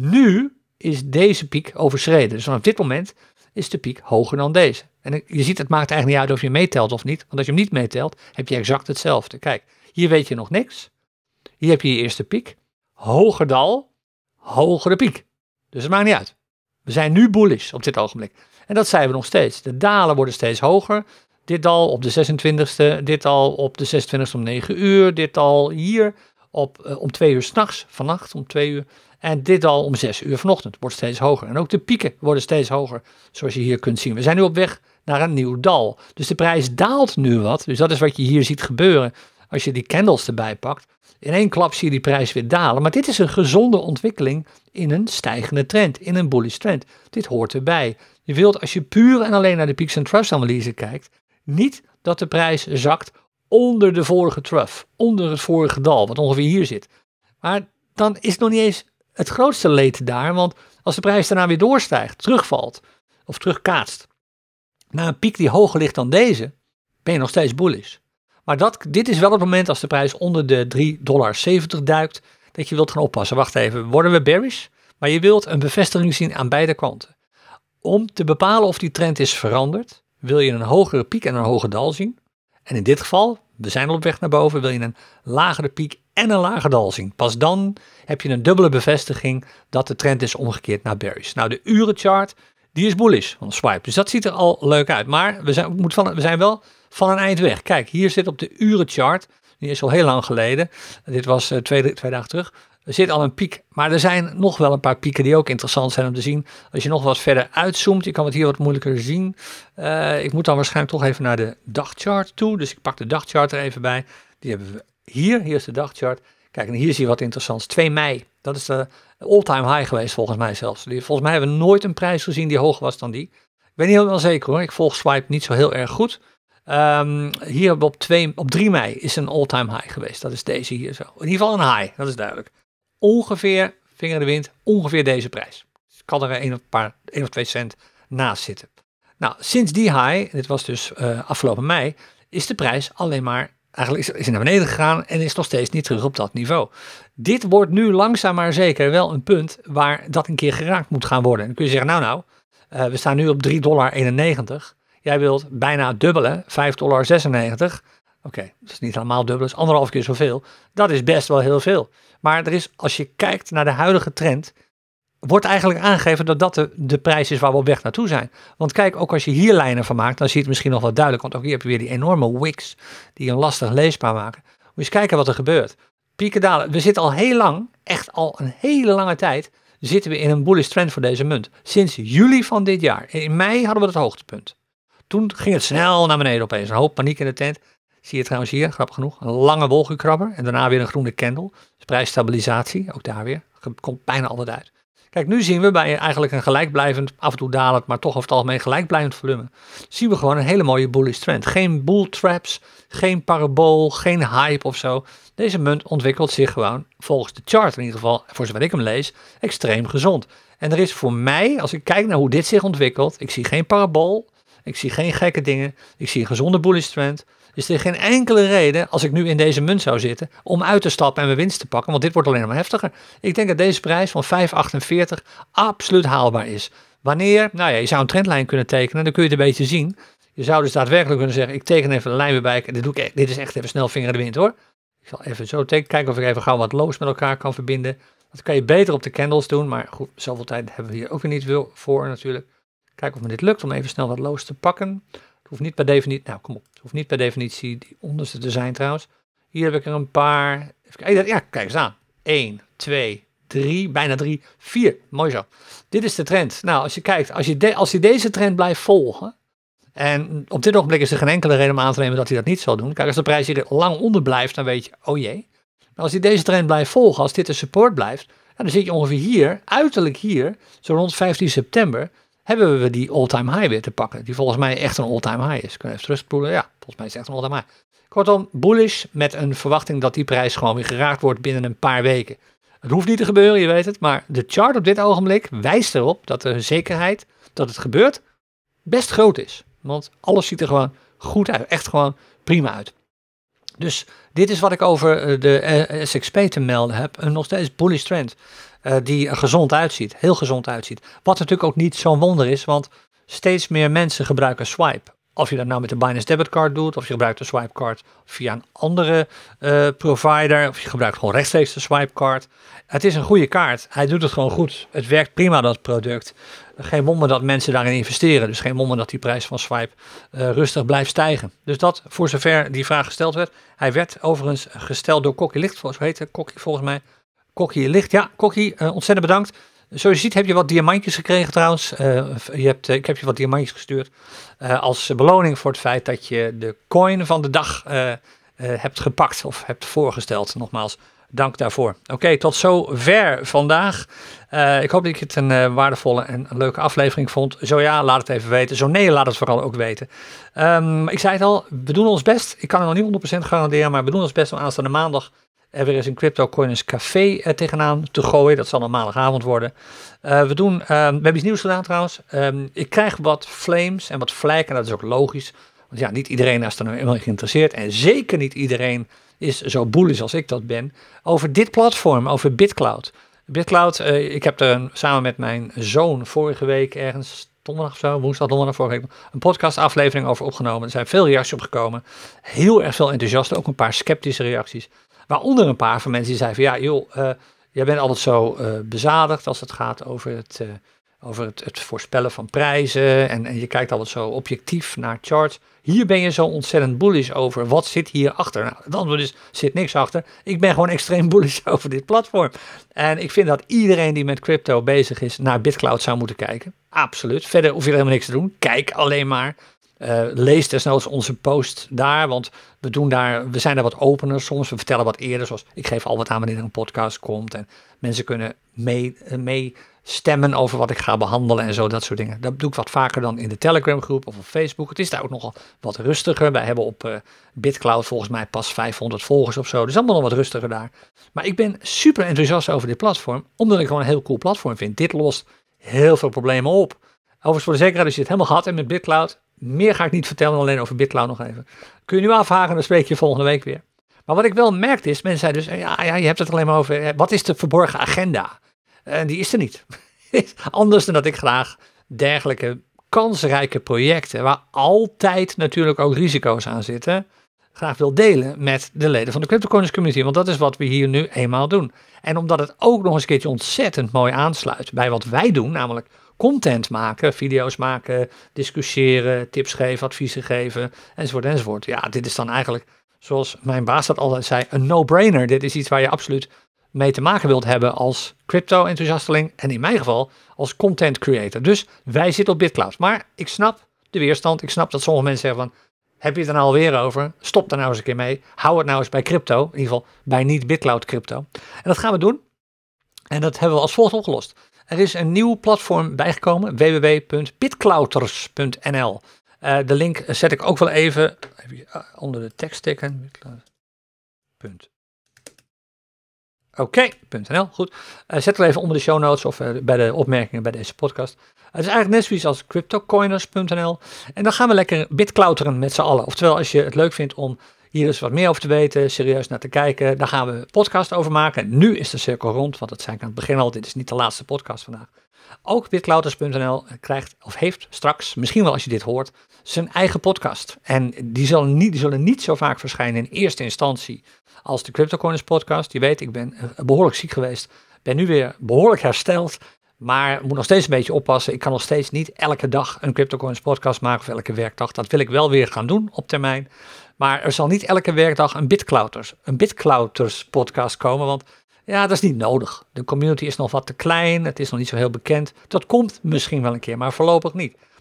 Nu is deze piek overschreden. Dus vanaf dit moment is de piek hoger dan deze. En je ziet, het maakt eigenlijk niet uit of je meetelt of niet. Want als je hem niet meetelt, heb je exact hetzelfde. Kijk, hier weet je nog niks. Hier heb je je eerste piek. Hoger dal, hogere piek. Dus het maakt niet uit. We zijn nu bullish op dit ogenblik. En dat zijn we nog steeds. De dalen worden steeds hoger. Dit dal op de 26e, dit dal op de 26e om 9 uur. Dit dal hier om 2 uur 's nachts, vannacht om 2 uur. En dit dal om 6 uur vanochtend wordt steeds hoger. En ook de pieken worden steeds hoger, zoals je hier kunt zien. We zijn nu op weg naar een nieuw dal. Dus de prijs daalt nu wat. Dus dat is wat je hier ziet gebeuren als je die candles erbij pakt. In één klap zie je die prijs weer dalen. Maar dit is een gezonde ontwikkeling in een stijgende trend, in een bullish trend. Dit hoort erbij. Je wilt, als je puur en alleen naar de peaks and troughs analyse kijkt, niet dat de prijs zakt onder de vorige trough, onder het vorige dal, wat ongeveer hier zit. Maar dan is het nog niet eens het grootste leed daar, want als de prijs daarna weer doorstijgt, terugvalt of terugkaatst naar een piek die hoger ligt dan deze, ben je nog steeds bullish. Maar dit is wel het moment als de prijs onder de $3,70 duikt, dat je wilt gaan oppassen. Wacht even, worden we bearish? Maar je wilt een bevestiging zien aan beide kanten. Om te bepalen of die trend is veranderd, wil je een hogere piek en een hoger dal zien. En in dit geval, we zijn al op weg naar boven, wil je een lagere piek en een lager dal zien. Pas dan heb je een dubbele bevestiging dat de trend is omgekeerd naar bearish. Nou, de urenchart, die is bullish van de swipe. Dus dat ziet er al leuk uit. Maar we zijn wel van een eind weg. Kijk, hier zit op de urenchart, die is al heel lang geleden. Dit was twee dagen terug. Er zit al een piek, maar er zijn nog wel een paar pieken die ook interessant zijn om te zien. Als je nog wat verder uitzoomt, je kan het hier wat moeilijker zien. Ik moet dan waarschijnlijk toch even naar de dagchart toe. Dus ik pak de dagchart er even bij. Die hebben we hier. Hier is de dagchart. Kijk, en hier zie je wat interessants. 2 mei, dat is de all-time high geweest volgens mij zelfs. Volgens mij hebben we nooit een prijs gezien die hoger was dan die. Ik ben niet helemaal zeker hoor. Ik volg Swipe niet zo heel erg goed. Hier op 3 mei is een all-time high geweest. Dat is deze hier zo. In ieder geval een high, dat is duidelijk. Ongeveer, vinger in de wind, ongeveer deze prijs. Dus kan er 1 of 2 cent naast zitten. Nou, sinds die high, dit was dus afgelopen mei, is de prijs alleen maar, eigenlijk is naar beneden gegaan en is nog steeds niet terug op dat niveau. Dit wordt nu langzaam maar zeker wel een punt waar dat een keer geraakt moet gaan worden. En dan kun je zeggen, we staan nu op $3,91. Jij wilt bijna dubbelen, $5,96. Oké, dat is niet helemaal dubbel, dat is 1,5 keer zoveel. Dat is best wel heel veel. Maar als je kijkt naar de huidige trend, wordt eigenlijk aangegeven dat dat de prijs is waar we op weg naartoe zijn. Want kijk, ook als je hier lijnen van maakt, dan zie je het misschien nog wat duidelijk. Want ook hier heb je weer die enorme wicks die een lastig leesbaar maken. Moet je eens kijken wat er gebeurt. Pieken dalen. We zitten al heel lang, echt al een hele lange tijd, zitten we in een bullish trend voor deze munt. Sinds juli van dit jaar. In mei hadden we het hoogtepunt. Toen ging het snel naar beneden opeens. Een hoop paniek in de tent. Zie je trouwens hier, grappig genoeg, een lange wolkenkrabber en daarna weer een groene candle. Dus prijsstabilisatie, ook daar weer. Komt bijna altijd uit. Kijk, nu zien we bij eigenlijk een gelijkblijvend, af en toe dalend, maar toch over het algemeen gelijkblijvend volume, zien we gewoon een hele mooie bullish trend. Geen bull traps, geen parabool, geen hype of zo. Deze munt ontwikkelt zich gewoon, volgens de chart in ieder geval, voor zover ik hem lees, extreem gezond. En er is voor mij, als ik kijk naar hoe dit zich ontwikkelt, ik zie geen parabool, ik zie geen gekke dingen, ik zie een gezonde bullish trend. Dus er is geen enkele reden, als ik nu in deze munt zou zitten, om uit te stappen en mijn winst te pakken, want dit wordt alleen maar heftiger. Ik denk dat deze prijs van 5,48 absoluut haalbaar is. Wanneer? Nou ja, je zou een trendlijn kunnen tekenen, dan kun je het een beetje zien. Je zou dus daadwerkelijk kunnen zeggen, ik teken even een lijn weer bij, dit is echt even snel vinger in de wind hoor. Ik zal even zo kijken of ik even gauw wat lows met elkaar kan verbinden. Dat kan je beter op de candles doen, maar goed, zoveel tijd hebben we hier ook weer niet voor natuurlijk. Kijken of me dit lukt om even snel wat lows te pakken. Het hoeft niet per definitie, nou kom op, het hoeft niet per definitie die onderste te zijn trouwens. Hier heb ik er een paar, ja kijk eens aan. 1, 2, 3, bijna 3, 4, mooi zo. Dit is de trend. Nou als je kijkt, als je deze trend blijft volgen, En op dit ogenblik is er geen enkele reden om aan te nemen dat hij dat niet zal doen. Kijk, als de prijs hier lang onder blijft, dan weet je, oh jee. Maar als hij deze trend blijft volgen, als dit de support blijft, dan zit je ongeveer hier, uiterlijk hier, zo rond 15 september, hebben we die all-time high weer te pakken. Die volgens mij echt een all-time high is. Kunnen we even terugspoelen? Ja, volgens mij is het echt een all-time high. Kortom, bullish met een verwachting dat die prijs gewoon weer geraakt wordt binnen een paar weken. Het hoeft niet te gebeuren, je weet het, maar de chart op dit ogenblik wijst erop dat de zekerheid dat het gebeurt best groot is. Want alles ziet er gewoon goed uit, echt gewoon prima uit. Dus dit is wat ik over de SXP te melden heb. Een nog steeds bullish trend die er gezond uitziet, heel gezond uitziet. Wat natuurlijk ook niet zo'n wonder is, want steeds meer mensen gebruiken Swipe. Of je dat nou met de Binance debitcard doet, of je gebruikt de swipecard via een andere provider, of je gebruikt gewoon rechtstreeks de swipecard. Het is een goede kaart. Hij doet het gewoon goed. Het werkt prima, dat product. Geen wonder dat mensen daarin investeren. Dus geen wonder dat die prijs van Swipe rustig blijft stijgen. Dus dat voor zover die vraag gesteld werd. Hij werd overigens gesteld door Kokkie Licht, hoe heet het? Kokkie volgens mij. Kokkie Licht, ja, Kokkie, ontzettend bedankt. Zoals je ziet heb je wat diamantjes gekregen trouwens. Ik heb je wat diamantjes gestuurd als beloning voor het feit dat je de coin van de dag hebt gepakt of hebt voorgesteld. Nogmaals, dank daarvoor. Oké, tot zover vandaag. Ik hoop dat je het een waardevolle en een leuke aflevering vond. Zo ja, laat het even weten. Zo nee, laat het vooral ook weten. Ik zei het al, we doen ons best. Ik kan het nog niet 100% garanderen, maar we doen ons best om aanstaande maandag er weer eens een CryptoCoiners café tegenaan te gooien. Dat zal een maandagavond worden. We hebben iets nieuws gedaan trouwens. Ik krijg wat flames en wat vlijken. En dat is ook logisch. Want ja, niet iedereen is er nou helemaal geïnteresseerd. En zeker niet iedereen is zo bullish als ik dat ben. Over dit platform, over BitClout. BitClout, ik heb er samen met mijn zoon vorige week ergens donderdag of zo, woensdag, donderdag vorige week, een podcastaflevering over opgenomen. Er zijn veel reacties op gekomen. Heel erg veel enthousiaste, ook een paar sceptische reacties. Waaronder een paar van mensen die zeiden van ja joh, jij bent altijd zo bezadigd als het gaat over het voorspellen van prijzen en je kijkt altijd zo objectief naar charts. Hier ben je zo ontzettend bullish over. Wat zit hier achter? Nou, het antwoord is, zit niks achter. Ik ben gewoon extreem bullish over dit platform. En ik vind dat iedereen die met crypto bezig is naar BitClout zou moeten kijken. Absoluut. Verder hoef je er helemaal niks te doen. Kijk alleen maar. Lees desnoods onze post daar, want we zijn daar wat opener soms. We vertellen wat eerder, zoals ik geef al wat aan wanneer er een podcast komt. En mensen kunnen mee stemmen over wat ik ga behandelen en zo, dat soort dingen. Dat doe ik wat vaker dan in de Telegram groep of op Facebook. Het is daar ook nogal wat rustiger. Wij hebben op BitClout volgens mij pas 500 volgers of zo. Dus allemaal nog wat rustiger daar. Maar ik ben super enthousiast over dit platform, omdat ik gewoon een heel cool platform vind. Dit lost heel veel problemen op. Overigens voor de zekerheid, als je het helemaal gehad hebt met BitClout, meer ga ik niet vertellen, alleen over BitClout nog even. Kun je nu afhaken, dan spreek je volgende week weer. Maar wat ik wel merkte is, mensen zeiden dus, ja, je hebt het alleen maar over, wat is de verborgen agenda? En die is er niet. Anders dan dat ik graag dergelijke kansrijke projecten, waar altijd natuurlijk ook risico's aan zitten, graag wil delen met de leden van de CryptoCoiners community. Want dat is wat we hier nu eenmaal doen. En omdat het ook nog eens een keertje ontzettend mooi aansluit bij wat wij doen, namelijk content maken, video's maken, discussiëren, tips geven, adviezen geven, enzovoort, enzovoort. Ja, dit is dan eigenlijk, zoals mijn baas dat altijd zei, een no-brainer. Dit is iets waar je absoluut mee te maken wilt hebben als crypto-enthousiasteling en in mijn geval als content creator. Dus wij zitten op BitClout. Maar ik snap de weerstand. Ik snap dat sommige mensen zeggen van, heb je het er nou alweer over? Stop er nou eens een keer mee. Hou het nou eens bij crypto. In ieder geval bij niet BitClout crypto. En dat gaan we doen. En dat hebben we als volgt opgelost. Er is een nieuw platform bijgekomen, www.bitclouters.nl. De link zet ik ook wel even onder de tekst tikken. Oké.nl, goed. Zet het even onder de show notes of bij de opmerkingen bij deze podcast. Het is eigenlijk net zoiets als cryptocoiners.nl. En dan gaan we lekker bitclouteren met z'n allen. Oftewel, als je het leuk vindt om hier eens wat meer over te weten, serieus naar te kijken, daar gaan we een podcast over maken. Nu is de cirkel rond, want dat zei ik aan het begin al, dit is niet de laatste podcast vandaag. Ook bitclouters.nl krijgt, of heeft straks, misschien wel als je dit hoort, zijn eigen podcast. En die zullen niet zo vaak verschijnen in eerste instantie als de CryptoCoiners podcast. Je weet, ik ben behoorlijk ziek geweest, ben nu weer behoorlijk hersteld, maar moet nog steeds een beetje oppassen. Ik kan nog steeds niet elke dag een CryptoCoiners podcast maken of elke werkdag. Dat wil ik wel weer gaan doen op termijn. Maar er zal niet elke werkdag een BitClouters podcast komen, want ja, dat is niet nodig. De community is nog wat te klein, het is nog niet zo heel bekend. Dat komt misschien wel een keer, maar voorlopig niet.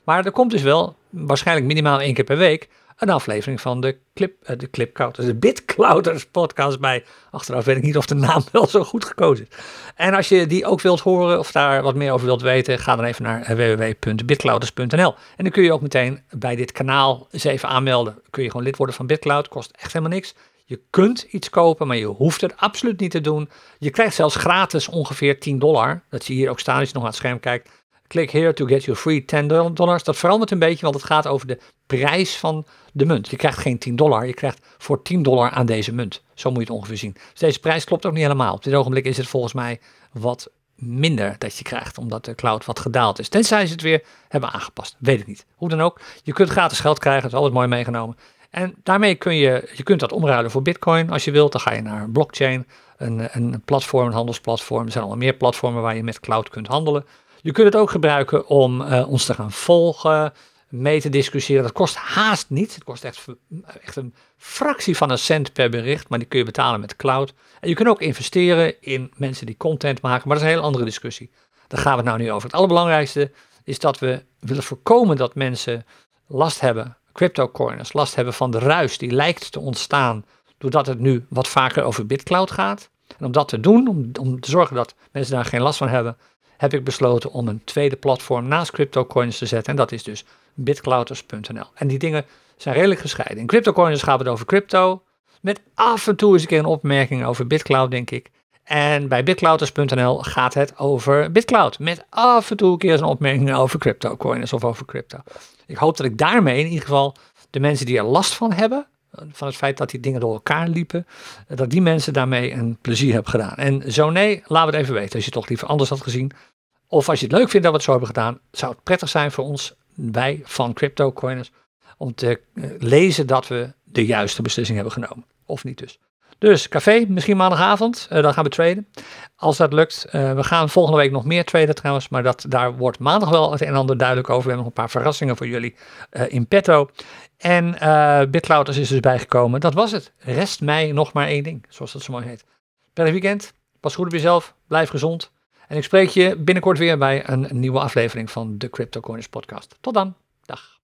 Maar er komt dus wel, waarschijnlijk minimaal 1 keer per week, een aflevering van de Clipclouders, de BitClouders podcast bij. Achteraf weet ik niet of de naam wel zo goed gekozen is. En als je die ook wilt horen of daar wat meer over wilt weten, ga dan even naar www.bitclouders.nl. En dan kun je ook meteen bij dit kanaal eens even aanmelden. Kun je gewoon lid worden van BitCloud, kost echt helemaal niks. Je kunt iets kopen, maar je hoeft het absoluut niet te doen. Je krijgt zelfs gratis ongeveer $10. Dat zie je hier ook staan als je nog naar het scherm kijkt. Click here to get your free $10. Dat verandert een beetje, want het gaat over de prijs van de munt. Je krijgt geen $10, je krijgt voor $10 aan deze munt. Zo moet je het ongeveer zien. Dus deze prijs klopt ook niet helemaal. Op dit ogenblik is het volgens mij wat minder dat je krijgt, omdat de cloud wat gedaald is. Tenzij ze het weer hebben aangepast. Weet ik niet. Hoe dan ook. Je kunt gratis geld krijgen, dat is altijd mooi meegenomen. En daarmee kun je kunt dat omruilen voor Bitcoin als je wilt. Dan ga je naar blockchain, een platform, een handelsplatform. Er zijn al meer platformen waar je met cloud kunt handelen. Je kunt het ook gebruiken om ons te gaan volgen, mee te discussiëren. Dat kost haast niet. Het kost echt een fractie van een cent per bericht, maar die kun je betalen met de cloud. En je kunt ook investeren in mensen die content maken, maar dat is een hele andere discussie. Daar gaan we het nou niet over. Het allerbelangrijkste is dat we willen voorkomen dat mensen last hebben, cryptocoiners, last hebben van de ruis die lijkt te ontstaan doordat het nu wat vaker over BitCloud gaat. En om dat te doen, om te zorgen dat mensen daar geen last van hebben, heb ik besloten om een tweede platform naast CryptoCoiners te zetten. En dat is dus bitclouders.nl. En die dingen zijn redelijk gescheiden. In CryptoCoiners gaat het over crypto, met af en toe eens een keer een opmerking over BitCloud, denk ik. En bij bitclouders.nl gaat het over BitCloud, met af en toe een keer een opmerking over CryptoCoiners of over crypto. Ik hoop dat ik daarmee in ieder geval de mensen die er last van hebben, van het feit dat die dingen door elkaar liepen, dat die mensen daarmee een plezier hebben gedaan. En zo nee, laat het even weten als je het toch liever anders had gezien. Of als je het leuk vindt dat we het zo hebben gedaan, zou het prettig zijn voor ons, wij van CryptoCoiners, om te lezen dat we de juiste beslissing hebben genomen. Of niet dus. Dus café, misschien maandagavond, dan gaan we traden. Als dat lukt. We gaan volgende week nog meer traden trouwens, maar daar wordt maandag wel het een en ander duidelijk over. We hebben nog een paar verrassingen voor jullie in petto. En BitClouders is dus bijgekomen. Dat was het. Rest mij nog maar één ding, zoals dat zo mooi heet. Prettig weekend, pas goed op jezelf, blijf gezond. En ik spreek je binnenkort weer bij een nieuwe aflevering van de CryptoCoiners podcast. Tot dan, dag.